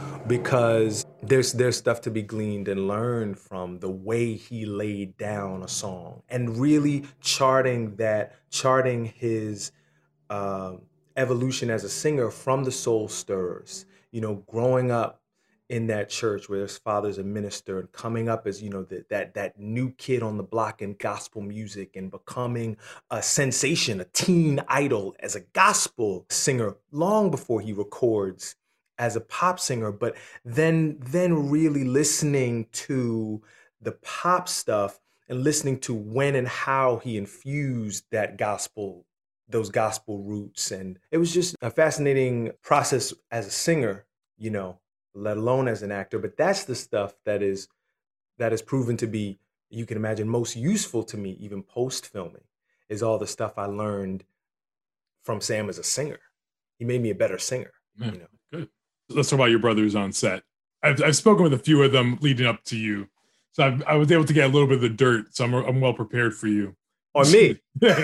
because there's there's stuff to be gleaned and learned from the way he laid down a song and really charting that, charting his uh, evolution as a singer from the Soul Stirrers, you know, growing up in that church where his father's a minister and coming up as, you know, that that that new kid on the block in gospel music and becoming a sensation, a teen idol as a gospel singer long before he records as a pop singer, but then then really listening to the pop stuff and listening to when and how he infused that gospel, those gospel roots. And it was just a fascinating process as a singer, you know, let alone as an actor. But that's the stuff that is that is proven to be, you can imagine, most useful to me, even post-filming, is all the stuff I learned from Sam as a singer. He made me a better singer. Yeah, you know. Good. Let's talk about your brothers on set. I've, I've spoken with a few of them leading up to you, so I've, I was able to get a little bit of the dirt. So I'm I'm well prepared for you. On me,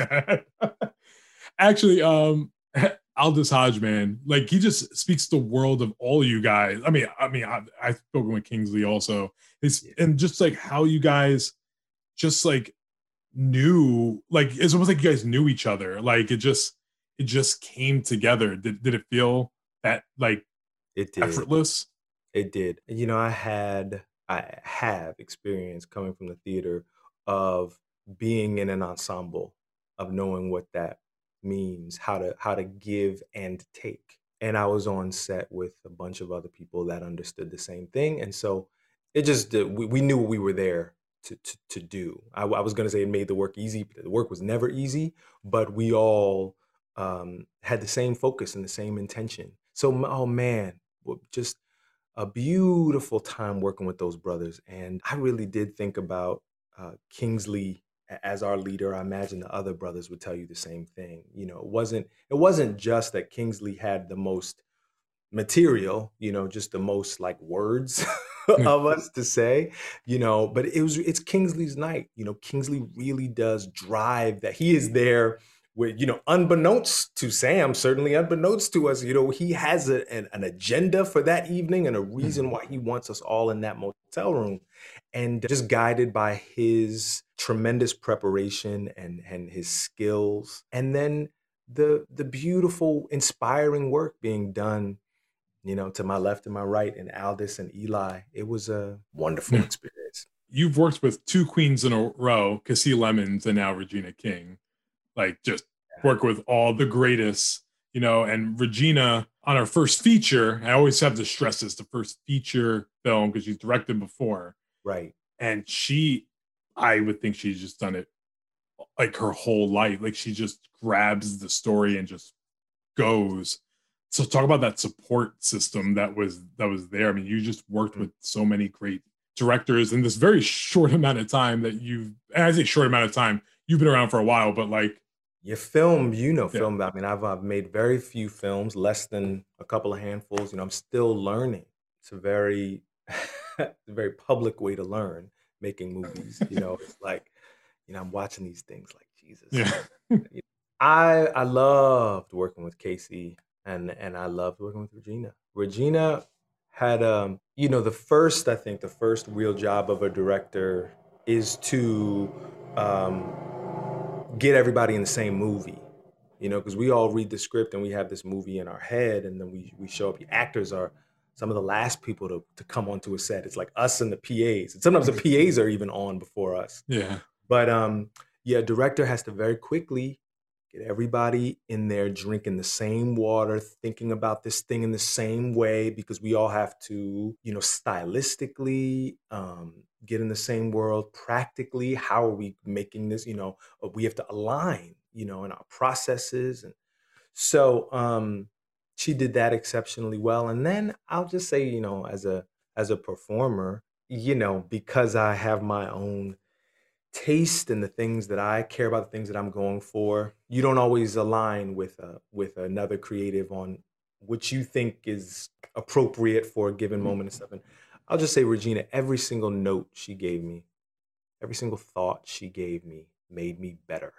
actually, um, Aldis Hodge, man, like he just speaks the world of all you guys. I mean, I mean, I, I've spoken with Kingsley also. It's yeah. And just like how you guys just like knew, like it's almost like you guys knew each other. Like it just it just came together. Did did it feel that like? It did. Effortless? It did. You know, I had, I have experience coming from the theater of being in an ensemble, of knowing what that means, how to how to give and take. And I was on set with a bunch of other people that understood the same thing. And so it just, we, we knew what we were there to to, to do. I, I was going to say it made the work easy, but the work was never easy, but we all um, had the same focus and the same intention. So, oh man, just a beautiful time working with those brothers. And I really did think about uh, Kingsley as our leader. I imagine the other brothers would tell you the same thing. You know, it wasn't, it wasn't just that Kingsley had the most material, you know, just the most like words of us to say, you know, but it was, it's Kingsley's night. You know, Kingsley really does drive that. He is there with, you know, unbeknownst to Sam, certainly unbeknownst to us, you know, he has a, an, an agenda for that evening and a reason why he wants us all in that motel room. And just guided by his tremendous preparation and, and his skills. And then the the beautiful, inspiring work being done, you know, to my left and my right, and Aldis and Eli. It was a wonderful experience. you've worked with two queens in a row, Kasi Lemmons and now Regina King. Like, just work with all the greatest, you know, and Regina on her first feature, I always have to stress this, the first feature film, because she's directed before. Right. And she, I would think she's just done it like her whole life. Like, she just grabs the story and just goes. So talk about that support system that was that was there. I mean, you just worked with so many great directors in this very short amount of time that you've, and I say short amount of time, you've been around for a while, but like, your film, you know, Yeah. film. I mean, I've, I've made very few films, less than a couple of handfuls. You know, I'm still learning. It's a very, a very public way to learn making movies. You know, it's like, you know, I'm watching these things like Jesus. Yeah. I I loved working with Kasi, and and I loved working with Regina. Regina had, um, you know, the first, I think, the first real job of a director is to um, get everybody in the same movie, you know, because we all read the script and we have this movie in our head, and then we we show up. The actors are some of the last people to, to come onto a set. It's like us and the P As. And sometimes the P As are even on before us. Yeah. But um, yeah, director has to very quickly get everybody in there drinking the same water, thinking about this thing in the same way, because we all have to, you know, stylistically um, get in the same world. Practically, how are we making this? You know, we have to align, you know, in our processes. And so um, she did that exceptionally well. And then I'll just say, you know, as a as a performer, you know, because I have my own taste and the things that I care about, the things that I'm going for, you don't always align with uh, with another creative on what you think is appropriate for a given moment and stuff. And I'll just say, Regina, every single note she gave me, every single thought she gave me made me better.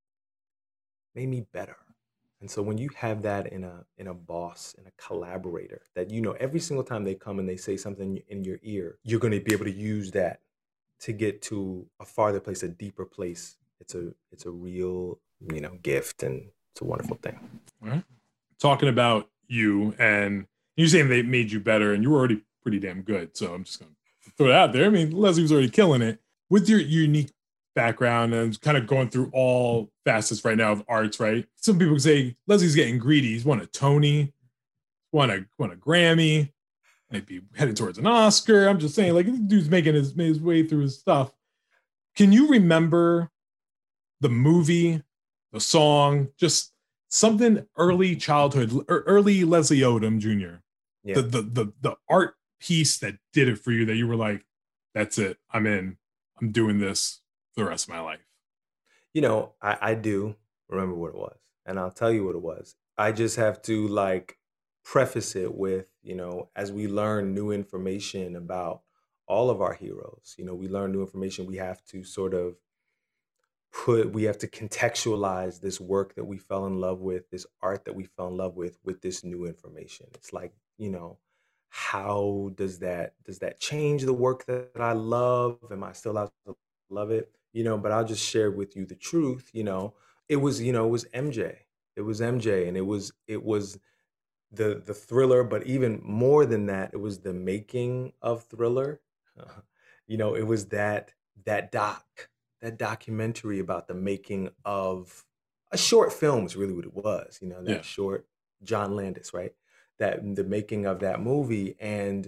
Made me better. And so when you have that in a in a boss, in a collaborator, that, you know, every single time they come and they say something in your ear, you're going to be able to use that to get to a farther place, a deeper place. It's a it's a real, you know, gift, and it's a wonderful thing. All right. Talking about you, and you're saying they made you better, and you were already pretty damn good. So I'm just going to throw it out there. I mean, Leslie was already killing it. With your unique background and kind of going through all facets right now of arts, right? Some people say Leslie's getting greedy. He's won a Tony, won a won a Grammy, might be headed towards an Oscar. I'm just saying, like, this dude's making his, his way through his stuff. Can you remember the movie, the song, just something early childhood, or early Leslie Odom Junior? Yeah. The, the the the art piece that did it for you, that you were like, that's it, I'm in, I'm doing this for the rest of my life. You know, I, I do remember what it was, and I'll tell you what it was. I just have to, like, preface it with, you know, as we learn new information about all of our heroes, you know, we learn new information, we have to sort of put, we have to contextualize this work that we fell in love with, this art that we fell in love with, with this new information. It's like, you know, how does that, does that change the work that I love? Am I still out to love it? You know, but I'll just share with you the truth. You know, it was, you know, it was M J. It was M J, and it was, it was the the Thriller, but even more than that, it was the making of Thriller. You know, it was that that doc, that documentary about the making of a short film is really what it was. You know, that Yeah. short, John Landis, right? That the making of that movie, and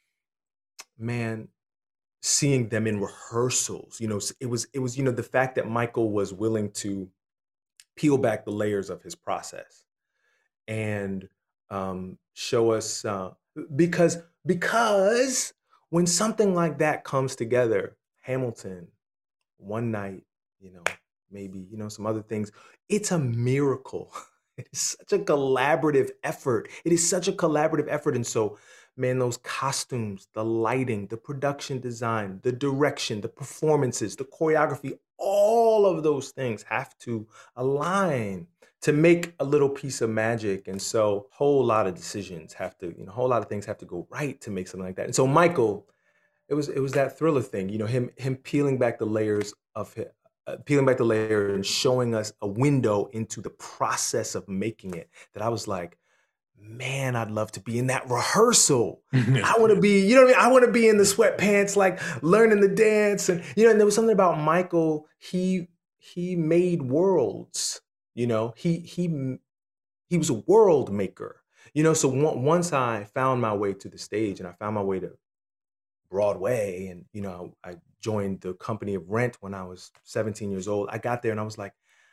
man, seeing them in rehearsals, you know, it was it was you know, the fact that Michael was willing to peel back the layers of his process and um, show us uh, because because when something like that comes together, Hamilton, One Night, you know, maybe, you know, some other things, it's a miracle. It is such a collaborative effort. It is such a collaborative effort. And so, man, those costumes, the lighting, the production design, the direction, the performances, the choreography, all of those things have to align to make a little piece of magic. And so a whole lot of decisions have to, you know, a whole lot of things have to go right to make something like that. And so Michael, it was it was that Thriller thing, you know, him him peeling back the layers of his, uh, peeling back the layer and showing us a window into the process of making it, that I was like, man, I'd love to be in that rehearsal. I want to be, you know what I mean? I want to be in the sweatpants, like learning the dance. And, you know, and there was something about Michael, he, he made worlds, you know, he, he, he was a world maker, you know? So w- once I found my way to the stage and I found my way to Broadway and, you know, I joined the company of Rent when I was seventeen years old. I got there and I was like,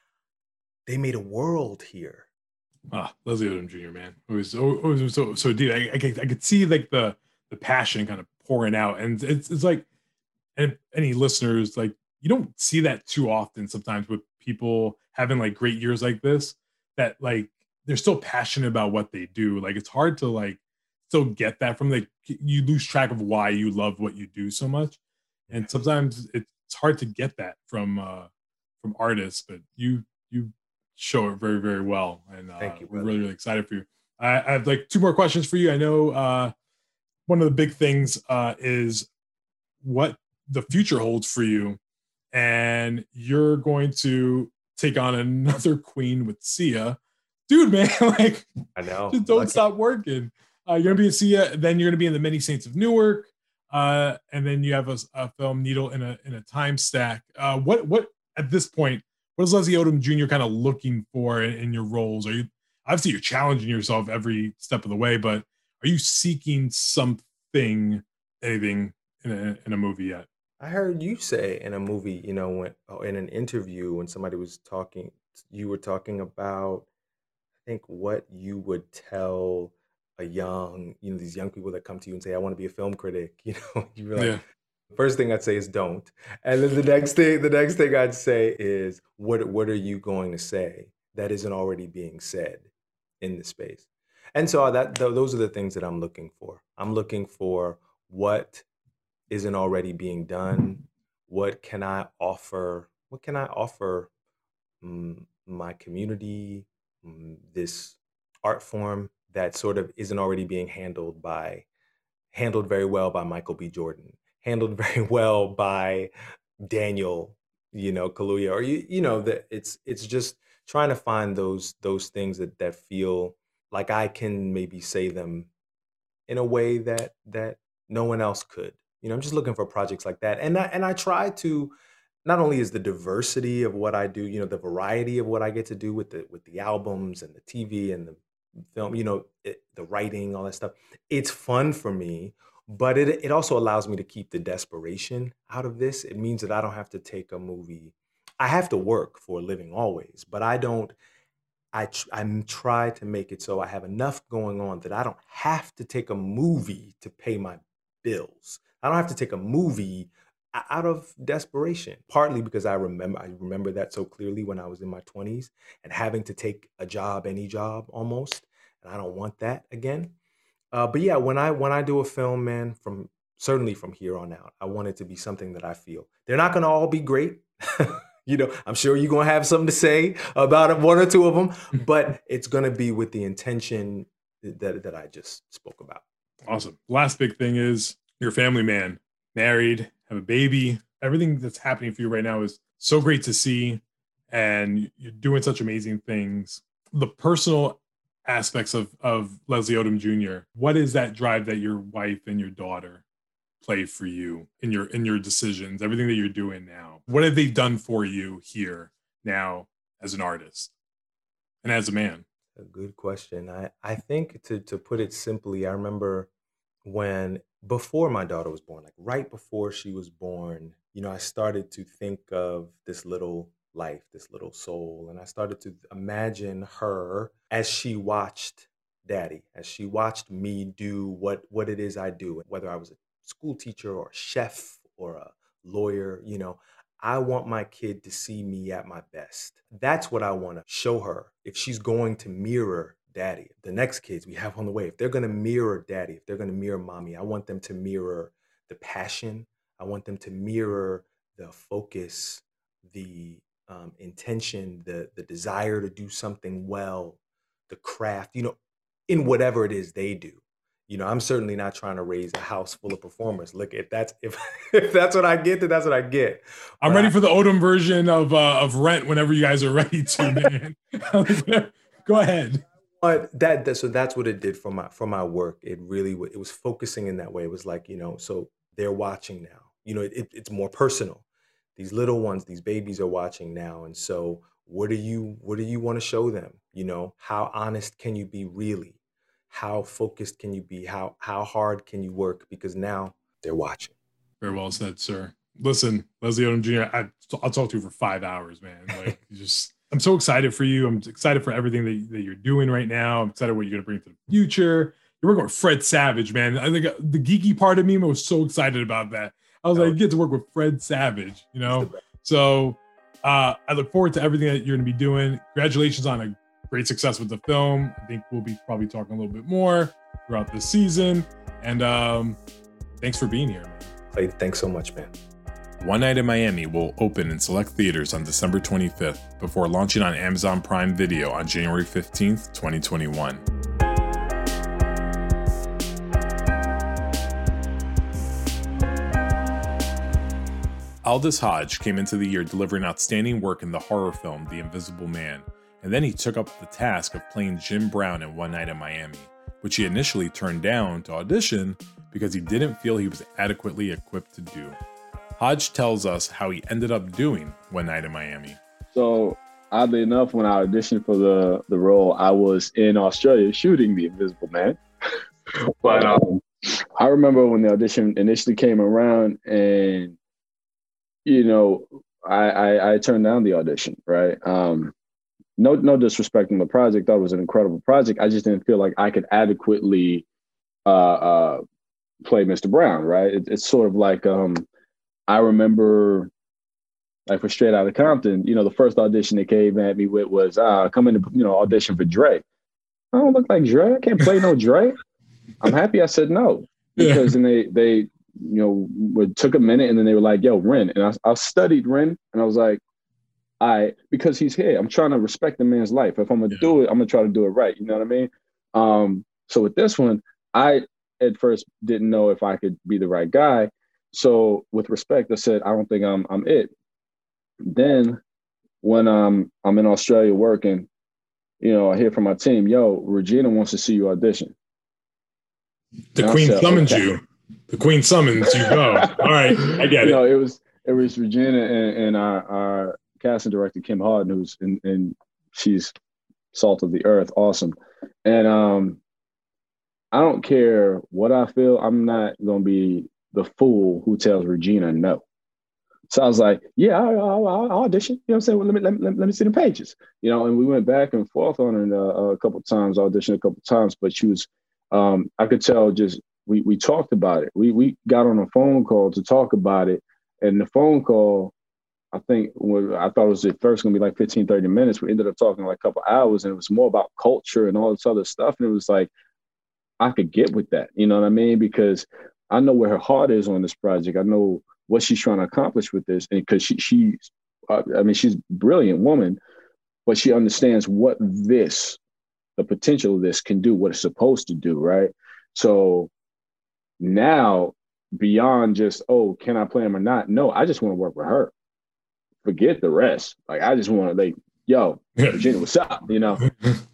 they made a world here. Ah, Leslie Odom Junior, man, it was so, it was so, so deep. I, I, could, I could see like the the passion kind of pouring out, and it's it's like, and any listeners, like, you don't see that too often. Sometimes with people having like great years like this, that like they're still passionate about what they do. Like it's hard to like still get that from like you lose track of why you love what you do so much, and sometimes it's hard to get that from uh, from artists. But you you. show it very, very well. And uh, Thank you, we're brother. really, really excited for you. I, I have like two more questions for you. I know uh, one of the big things uh, is what the future holds for you. And you're going to take on another queen with Sia. Dude, man, like, I know. just don't Lucky. stop working. Uh, you're going to be in Sia, then you're going to be in The Many Saints of Newark. Uh, and then you have a, a film, Needle in a in a Time Stack. Uh, what, what, at this point, what is Leslie Odom Junior kind of looking for in, in your roles? Are you obviously you're challenging yourself every step of the way, but are you seeking something, anything in a, in a movie yet? I heard you say in a movie, you know, when oh, in an interview when somebody was talking, you were talking about, I think, what you would tell a young, you know, these young people that come to you and say, I want to be a film critic. You know, you were like, Yeah. the first thing I'd say is don't. And then the next thing, the next thing I'd say is, what what are you going to say that isn't already being said in the space? And so that th- those are the things that I'm looking for. I'm looking for what isn't already being done. What can I offer? What can I offer mm, my community, mm, this art form that sort of isn't already being handled by handled very well by Michael B. Jordan, handled very well by Daniel, you know, Kaluuya, or you, you know, that it's it's just trying to find those those things that that feel like I can maybe say them in a way that that no one else could. You know, I'm just looking for projects like that, and I, and I try to. Not only is the diversity of what I do, you know, the variety of what I get to do with the with the albums and the T V and the film, you know, it, the writing, all that stuff. It's fun for me, but it it also allows me to keep the desperation out of this. It means that I don't have to take a movie. I have to work for a living always, but I don't. I tr- I try to make it so I have enough going on that I don't have to take a movie to pay my bills. I don't have to take a movie o- out of desperation. Partly because I remember I remember that so clearly when I was in my twenties and having to take a job, any job almost, and I don't want that again. Uh, but yeah, when I when I do a film, man, from certainly from here on out, I want it to be something that I feel they're not going to all be great. You know, I'm sure you're going to have something to say about one or two of them, but it's going to be with the intention that that I just spoke about. Awesome. Last big thing is you're a family man, married, have a baby. Everything that's happening for you right now is so great to see, and you're doing such amazing things. The personal aspects of, of Leslie Odom Junior, what is that drive that your wife and your daughter play for you in your in your decisions, everything that you're doing now? What have they done for you here now as an artist and as a man? A good question. I, I think to to put it simply, I remember when before my daughter was born, like right before she was born, you know, I started to think of this little life, this little soul, and I started to imagine her as she watched daddy, as she watched me do what what it is I do, whether I was a school teacher or a chef or a lawyer, you know. I want my kid to see me at my best. That's what I want to show her. If she's going to mirror daddy, the next kids we have on the way, if they're going to mirror daddy, if they're going to mirror mommy, I want them to mirror the passion. I want them to mirror the focus, the um, intention, the the desire to do something well, the craft, you know, in whatever it is they do. You know, I'm certainly not trying to raise a house full of performers. Look, if that's if if that's what I get, then that's what I get. I'm But ready I- for the Odom version of uh, of Rent whenever you guys are ready to, man. Go ahead. But that, that so that's what it did for my for my work. It really wa- it was focusing in that way. It was like, you know, so they're watching now. You know, it, it's more personal. These little ones, these babies are watching now, and so what do you what do you want to show them? You know, how honest can you be really? How focused can you be? How how hard can you work? Because now they're watching. Very well said, sir. Listen, Leslie Odom Junior, I, I'll talk to you for five hours, man. Like, you just, I'm so excited for you. I'm excited for everything that, that you're doing right now. I'm excited what you're going to bring to the future. You're working with Fred Savage, man. I think the geeky part of me was so excited about that. I was like, you get to work with Fred Savage, you know? So uh, I look forward to everything that you're going to be doing. Congratulations on a great success with the film. I think we'll be probably talking a little bit more throughout this season. And um, thanks for being here, man. Clay, thanks so much, man. One Night in Miami will open in select theaters on December twenty-fifth before launching on Amazon Prime Video on January fifteenth, twenty twenty-one. Aldis Hodge came into the year delivering outstanding work in the horror film The Invisible Man, and then he took up the task of playing Jim Brown in One Night in Miami, which he initially turned down to audition because he didn't feel he was adequately equipped to do. Hodge tells us how he ended up doing One Night in Miami. So, oddly enough, when I auditioned for the, the role, I was in Australia shooting The Invisible Man. But um, I remember when the audition initially came around and, you know, I, I, I turned down the audition, right? Um, no, no disrespect on the project. That was an incredible project. I just didn't feel like I could adequately uh, uh, play Mister Brown, right? It, it's sort of like, um, I remember, like for Straight Outta Compton, you know, the first audition they came at me with was, uh, come in to, you know, audition for Dre. I don't look like Dre. I can't play no Dre. I'm happy I said no. Because then they, they, you know, would, took a minute and then they were like, yo, Ren. And I, I studied Ren and I was like, I, because he's here, I'm trying to respect the man's life. If I'm going to yeah. do it, I'm going to try to do it right. You know what I mean? Um, so with this one, I at first didn't know if I could be the right guy. So with respect, I said, I don't think I'm I'm it. Then when um, I'm in Australia working, you know, I hear from my team, yo, Regina wants to see you audition. The and Queen said, summons okay. you. The Queen summons you. Go. All right, I get it. You know, it was it was Regina and, and our, our casting director, Kim Harden, who's in, and she's salt of the earth, awesome. And um, I don't care what I feel. I'm not going to be the fool who tells Regina no. So I was like, yeah, I'll, I'll, I'll audition. You know what I'm saying? Well, let me, let me, let me see the pages. You know, and we went back and forth on it uh, a couple of times, auditioned a couple of times, but she was, um, I could tell just, we we talked about it. We we got on a phone call to talk about it. And the phone call, I think, when, I thought it was at first going to be like fifteen, thirty minutes. We ended up talking like a couple of hours and it was more about culture and all this other stuff. And it was like, I could get with that. You know what I mean? Because I know where her heart is on this project. I know what she's trying to accomplish with this. And because she, she's, uh, I mean, she's a brilliant woman, but she understands what this, the potential of this can do, what it's supposed to do, right? So now, beyond just, oh, can I play him or not? No, I just want to work with her. Forget the rest. Like, I just want to, like, yo, Virginia, what's up? You know?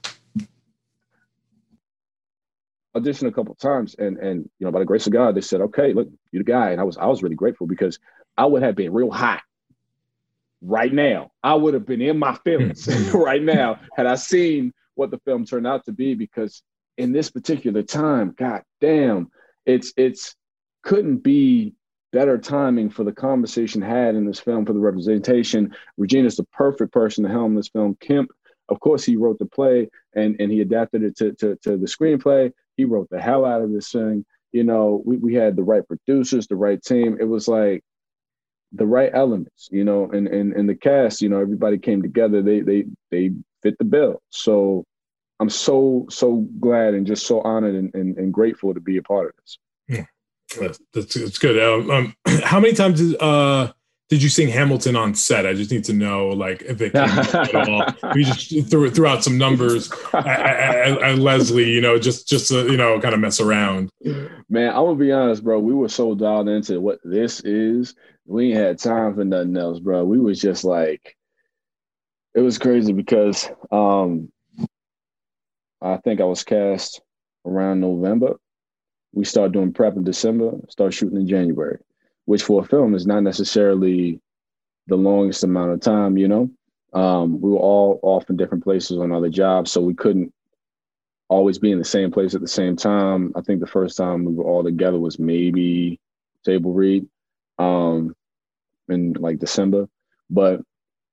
Auditioned a couple of times, and and you know, by the grace of God, they said, "Okay, look, you're the guy." And I was I was really grateful because I would have been real hot right now. I would have been in my feelings right now had I seen what the film turned out to be. Because in this particular time, God damn, it's it's couldn't be better timing for the conversation had in this film, for the representation. Regina's the perfect person to helm this film. Kemp, of course, he wrote the play and and he adapted it to to, to the screenplay. He wrote the hell out of this thing. You know, we, we had the right producers, the right team. It was like the right elements, you know, and, and, and the cast, you know, everybody came together. They, they, they fit the bill. So I'm so, so glad and just so honored and, and, and grateful to be a part of this. Yeah, that's, that's, that's good. Um, um, how many times did, uh, did you sing Hamilton on set? I just need to know, like, if it came up at all. We just threw, threw out some numbers at Leslie, you know, just just to, you know, kind of mess around. Man, I'm gonna be honest, bro. We were so dialed into what this is. We ain't had time for nothing else, bro. We was just like, it was crazy because um, I think I was cast around November. We start doing prep in December, start shooting in January, which for a film is not necessarily the longest amount of time, you know? Um, we were all off in different places on other jobs, so we couldn't always be in the same place at the same time. I think the first time we were all together was maybe Table Read um, in like December. But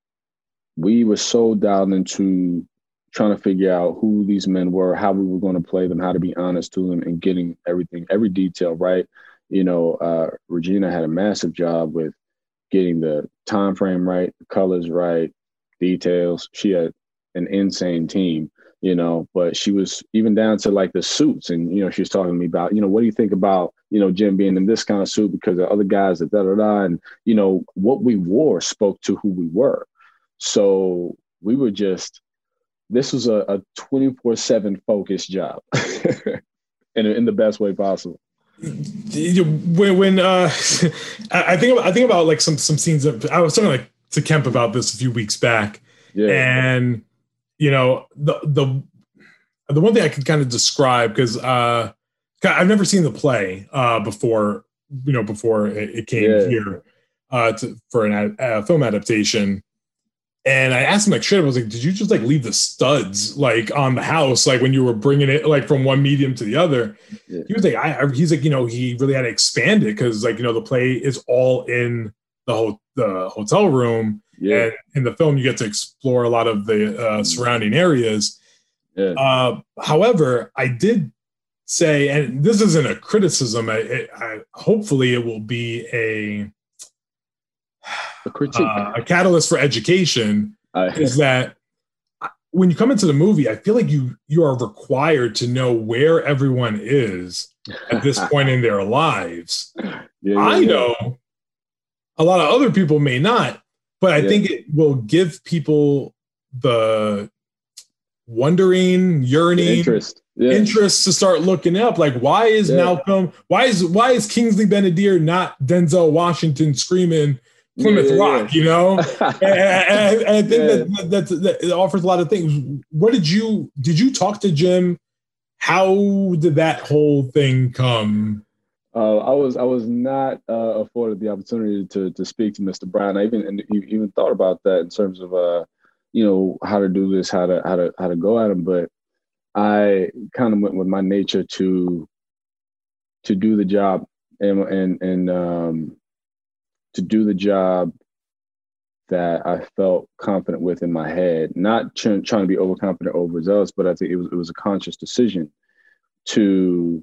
we were so dialed into trying to figure out who these men were, how we were going to play them, how to be honest to them, and getting everything, every detail right. You know, uh, Regina had a massive job with getting the time frame right, the colors right, details. She had an insane team, you know, but she was even down to like the suits. And, you know, she was talking to me about, you know, what do you think about, you know, Jim being in this kind of suit because the other guys that da da da. And, you know, what we wore spoke to who we were. So we were just, this was a, a twenty-four seven focused job in, in the best way possible. When, when uh, I think I think about like some some scenes of, I was talking like to Kemp about this a few weeks back, yeah. And you know the the the one thing I can kind of describe because uh, I've never seen the play uh, before, you know, before it, it came yeah. here uh, to, for an a film adaptation. And I asked him like straight up, I was like, did you just like leave the studs like on the house, like when you were bringing it like from one medium to the other? Yeah. He was like, I, I, he's like, you know, he really had to expand it because like, you know, the play is all in the whole the hotel room. Yeah. And in the film, you get to explore a lot of the uh, surrounding areas. Yeah. Uh, however, I did say, and this isn't a criticism, I, I, hopefully it will be a, A critique, uh, a catalyst for education uh, is that when you come into the movie, I feel like you you are required to know where everyone is at this point in their lives. Yeah, yeah, I yeah. know a lot of other people may not, but I yeah. think it will give people the wondering, yearning, the interest. Yeah. interest to start looking up. Like, why is yeah. Malcolm? Why is why is Kingsley Ben-Adir not Denzel Washington screaming Plymouth yeah, yeah, Rock, yeah. you know, and, and, and I think yeah. that, that, that, that it offers a lot of things. What did you, did you talk to Jim? How did that whole thing come? Uh, I was, I was not uh, afforded the opportunity to to speak to Mister Brown. I even, and even thought about that in terms of, uh, you know, how to do this, how to, how to, how to go at him. But I kind of went with my nature to, to do the job and, and, and, um, to do the job that I felt confident with in my head, not ch- trying to be overconfident over results, but I think it was it was a conscious decision to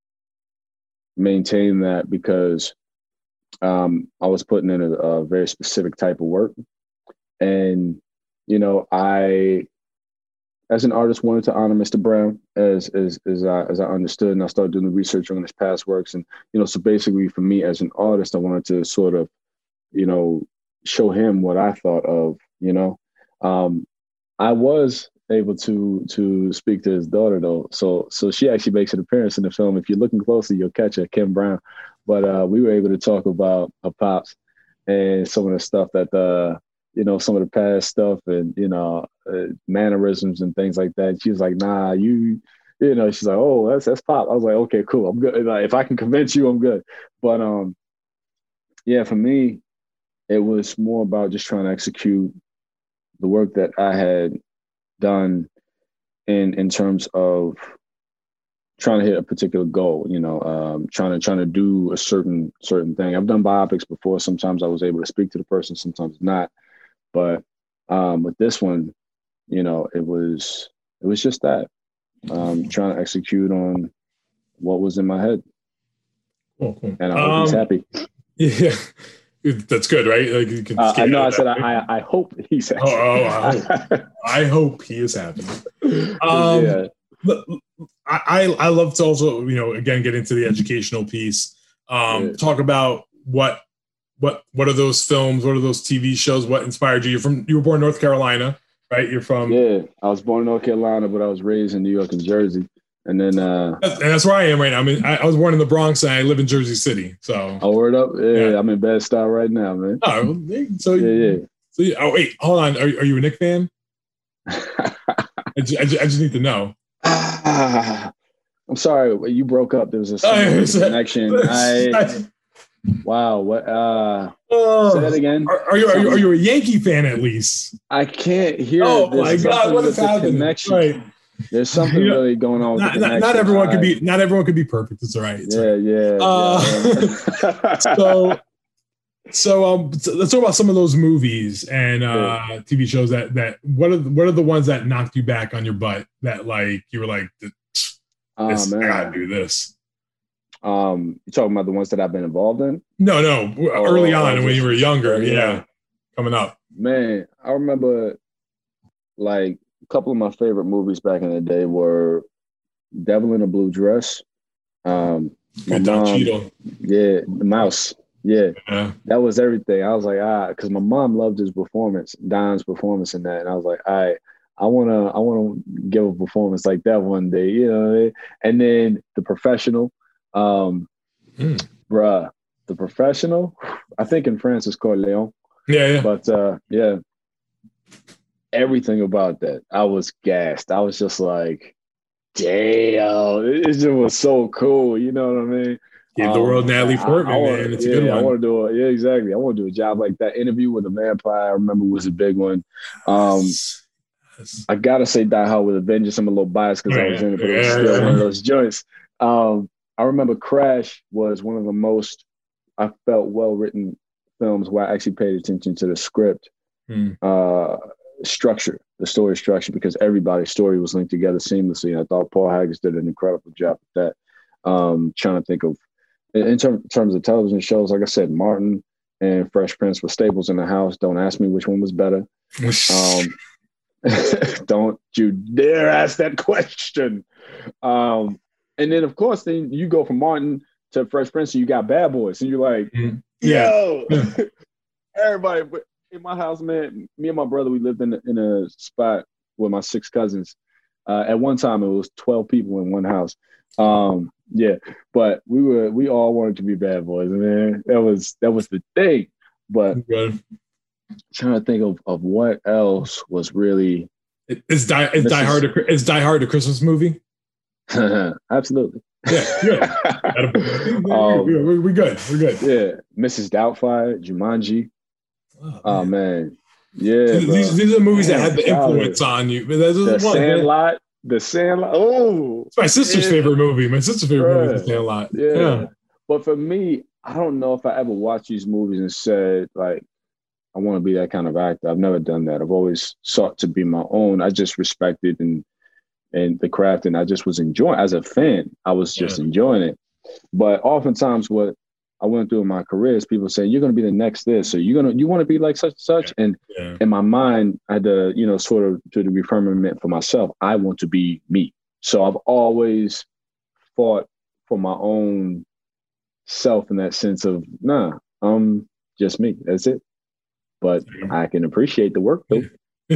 maintain that because um, I was putting in a, a very specific type of work. And, you know, I, as an artist, wanted to honor Mister Brown as as as I, as I understood, and I started doing the research on his past works. And, you know, so basically for me as an artist, I wanted to sort of, you know, show him what I thought of, you know. Um, I was able to to speak to his daughter though. So so she actually makes an appearance in the film. If you're looking closely, you'll catch her, Kim Brown. But uh, we were able to talk about her pops and some of the stuff that, uh, you know, some of the past stuff and, you know, uh, mannerisms and things like that. And she was like, nah, you, you know, she's like, oh, that's that's Pop. I was like, okay, cool. I'm good. Like, if I can convince you, I'm good. But um, yeah, for me, it was more about just trying to execute the work that I had done in in terms of trying to hit a particular goal, you know, um, trying to trying to do a certain certain thing. I've done biopics before. Sometimes I was able to speak to the person, sometimes not. But um, with this one, you know, it was it was just that um, trying to execute on what was in my head, cool, cool. and I hope um, he's happy. Yeah. That's good, right? Like you can uh, I know. I said I, I hope he's happy. Oh, oh I, hope. I hope he is happy. Um, yeah. I I love to also, you know, again get into the educational piece. Um, yeah. Talk about what what what are those films? What are those T V shows? What inspired you? You're from you were born in North Carolina, right? You're from yeah. I was born in North Carolina, but I was raised in New York and Jersey. And then, uh, and that's where I am right now. I mean, I, I was born in the Bronx and I live in Jersey City. So, oh, word up, yeah, yeah. I'm in Bed-Stuy right now, man. Oh, so yeah, yeah. So, yeah. Oh, wait, hold on. Are, are you a Knicks fan? I, just, I, just, I just need to know. Ah, I'm sorry, you broke up. There was a connection. I, wow, what? Uh, oh, say that again. Are, are you are you are you a Yankee fan at least? I can't hear. Oh my God, what is happening? Connection. Right. There's something you know, really going on. With not, the not, not everyone could be. Not everyone could be perfect. It's all right. It's yeah, all right. yeah, uh, yeah. so, so um, so let's talk about some of those movies and uh, yeah. T V shows that that what are what are the ones that knocked you back on your butt that like you were like, this, oh, man. I gotta do this. Um, you're talking about the ones that I've been involved in? No, no, early oh, on oh, when you were younger. yeah. yeah, coming up. Man, I remember like. A couple of my favorite movies back in the day were Devil in a Blue Dress. Um, my Don mom, Cheadle. Yeah, the Mouse. Yeah, yeah, that was everything. I was like, ah, because my mom loved his performance, Don's performance in that, and I was like, all right, I wanna, I wanna give a performance like that one day, you know what I mean? And then The Professional, um, mm. bruh, The Professional. I think in France it's called Léon. Yeah, yeah. But uh, yeah. Everything about that, I was gassed. I was just like, damn, it just was so cool. You know what I mean? Give the world um, Natalie Portman, I, I wanna, man. It's yeah, a good one. I want to do it. Yeah, exactly. I want to do a job like that. Interview with a Vampire, I remember, was a big one. Um, yes. I got to say Die Hard with a Vengeance. I'm a little biased because I was in it, but it was still one of those joints. Um, I remember Crash was one of the most, I felt, well-written films where I actually paid attention to the script. Hmm. Uh, structure, the story structure, because everybody's story was linked together seamlessly. And I thought Paul Haggis did an incredible job with that. Um, trying to think of, in term, terms of television shows, like I said, Martin and Fresh Prince were staples in the house. Don't ask me which one was better. um, don't you dare ask that question. Um, and then, of course, then you go from Martin to Fresh Prince and you got Bad Boys. And you're like, mm-hmm. yo, yeah. everybody. In my house, man, me and my brother, we lived in a, in a spot with my six cousins. Uh, at one time, it was twelve people in one house. Um, yeah, but we were we all wanted to be bad boys, man. That was that was the thing. But okay. trying to think of, of what else was really. Is Die is Die Hard a, is Die Hard a Christmas movie? Absolutely. Yeah, good. um, we're, we're good. We're good. Yeah, Missus Doubtfire, Jumanji. Oh, oh man, yeah. These, these are the movies that had the influence on you. But that's the one, Sandlot, man. The Sandlot. Oh, it's my sister's yeah. favorite movie. My sister's favorite right. movie is The Sandlot. Yeah. yeah. But for me, I don't know if I ever watched these movies and said like, I want to be that kind of actor. I've never done that. I've always sought to be my own. I just respected and and the craft, and I just was enjoying. As a fan, I was just yeah. enjoying it. But oftentimes, what I went through in my career is people saying, you're going to be the next this, so you're going to, you want to be like such and such. And yeah. in my mind, I had to, you know, sort of to the reaffirmament for myself, I want to be me. So I've always fought for my own self in that sense of, nah, I'm just me. That's it. But I can appreciate the work though.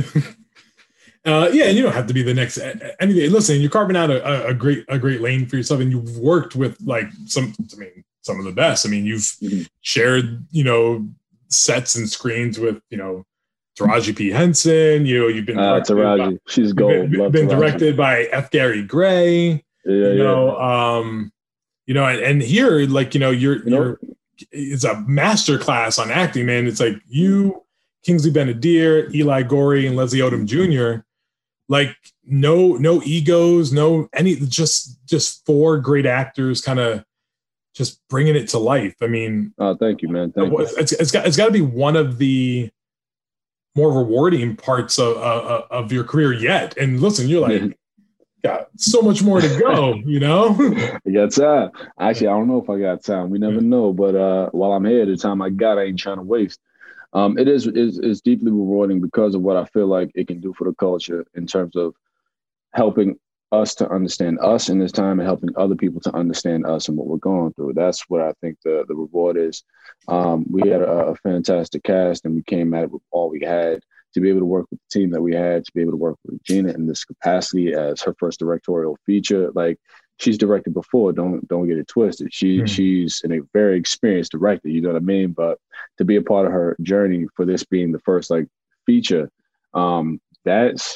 Uh, yeah, and you don't have to be the next anything. Listen, you're carving out a, a great a great lane for yourself, and you've worked with like some. I mean, some of the best. I mean, you've mm-hmm. shared, you know, sets and screens with, you know, Taraji P. Henson. You know, you've been uh, Taraji. By, She's gold. Been, been directed by F. Gary Gray. Yeah, you yeah. know, um, you know, and, and here, like, you know, you're you you're. Know? It's a master class on acting, man. It's like you, Kingsley Ben-Adir, Eli Goree, and Leslie Odom Junior Like no, no egos, no any, just just four great actors, kind of just bringing it to life. I mean, oh, thank you, man. Thank it's, you. it's, it's got it's got to be one of the more rewarding parts of uh, of your career yet. And listen, you're like, got so much more to go. You know, I got time. Actually, I don't know if I got time. We never yeah. know. But uh, while I'm here, the time I got, I ain't trying to waste. Um, it is is is deeply rewarding because of what I feel like it can do for the culture in terms of helping us to understand us in this time and helping other people to understand us and what we're going through. That's what I think the the reward is. Um, we had a, a fantastic cast, and we came at it with all we had to be able to work with the team that we had, to be able to work with Gina in this capacity as her first directorial feature. Like, she's directed before. Don't don't get it twisted. She mm-hmm. she's an, a very experienced director. You know what I mean? But to be a part of her journey for this being the first like feature, um, that's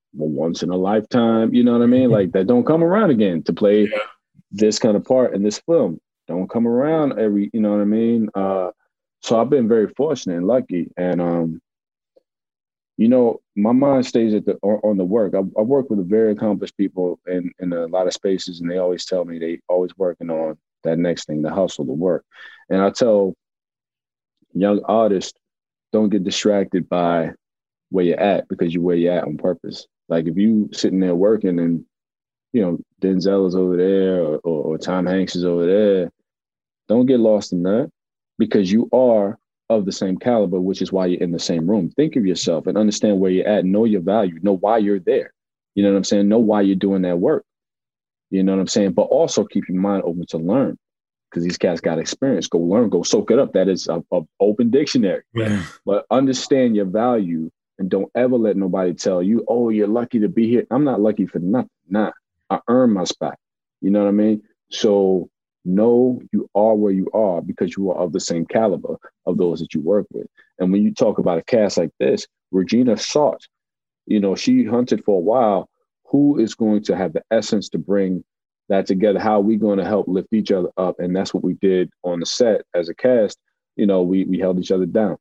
a once in a lifetime, you know what I mean? Like that don't come around again to play yeah. this kind of part in this film. Don't come around every, you know what I mean? Uh, so I've been very fortunate and lucky. And, um, you know, my mind stays at the on the work. I, I work with very accomplished people in, in a lot of spaces, and they always tell me they always working on that next thing, the hustle, the work. And I tell young artists, don't get distracted by where you're at, because you're where you're at on purpose. Like if you sitting there working and, you know, Denzel is over there or, or, or Tom Hanks is over there, don't get lost in that, because you are of the same caliber, which is why you're in the same room. Think of yourself and understand where you're at, know your value, know why you're there. You know what I'm saying? Know why you're doing that work. You know what I'm saying? But also keep your mind open to learn, because these cats got experience. Go learn, go soak it up. That is a, a open dictionary. Yeah. But understand your value and don't ever let nobody tell you, oh, you're lucky to be here. I'm not lucky for nothing. Nah, I earned my spot. You know what I mean? So know you are where you are because you are of the same caliber of those that you work with. And when you talk about a cast like this, Regina sought, you know, she hunted for a while, who is going to have the essence to bring that together? How are we going to help lift each other up? And that's what we did on the set as a cast. You know, we we held each other down.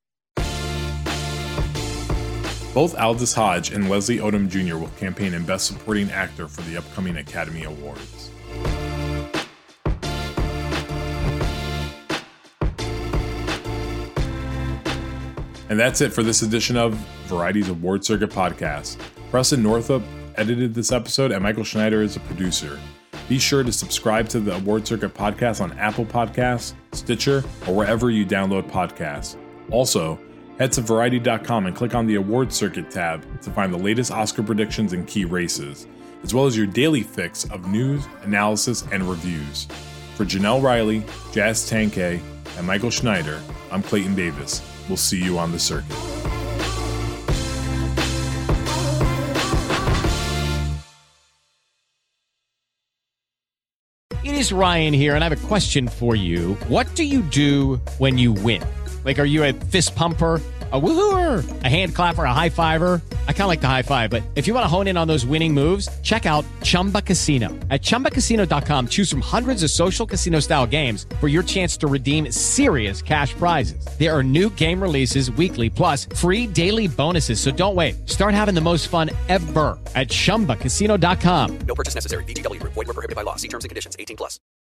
Both Aldis Hodge and Leslie Odom Junior will campaign in Best Supporting Actor for the upcoming Academy Awards. And that's it for this edition of Variety's Award Circuit Podcast. Preston Northup edited this episode, and Michael Schneider is a producer. Be sure to subscribe to the Award Circuit Podcast on Apple Podcasts, Stitcher, or wherever you download podcasts. Also, head to Variety dot com and click on the Award Circuit tab to find the latest Oscar predictions and key races, as well as your daily fix of news, analysis, and reviews. For Janelle Riley, Jazz Tankay, and Michael Schneider, I'm Clayton Davis. We'll see you on the circuit. It is Ryan here, and I have a question for you. What do you do when you win? Like, are you a fist pumper, a woohooer, a hand clapper, a high fiver? I kind of like the high five, but if you want to hone in on those winning moves, check out Chumba Casino. At Chumba Casino dot com, choose from hundreds of social casino style games for your chance to redeem serious cash prizes. There are new game releases weekly, plus free daily bonuses. So don't wait. Start having the most fun ever at Chumba Casino dot com. No purchase necessary. V G W. Void where prohibited by law. See terms and conditions. eighteen plus.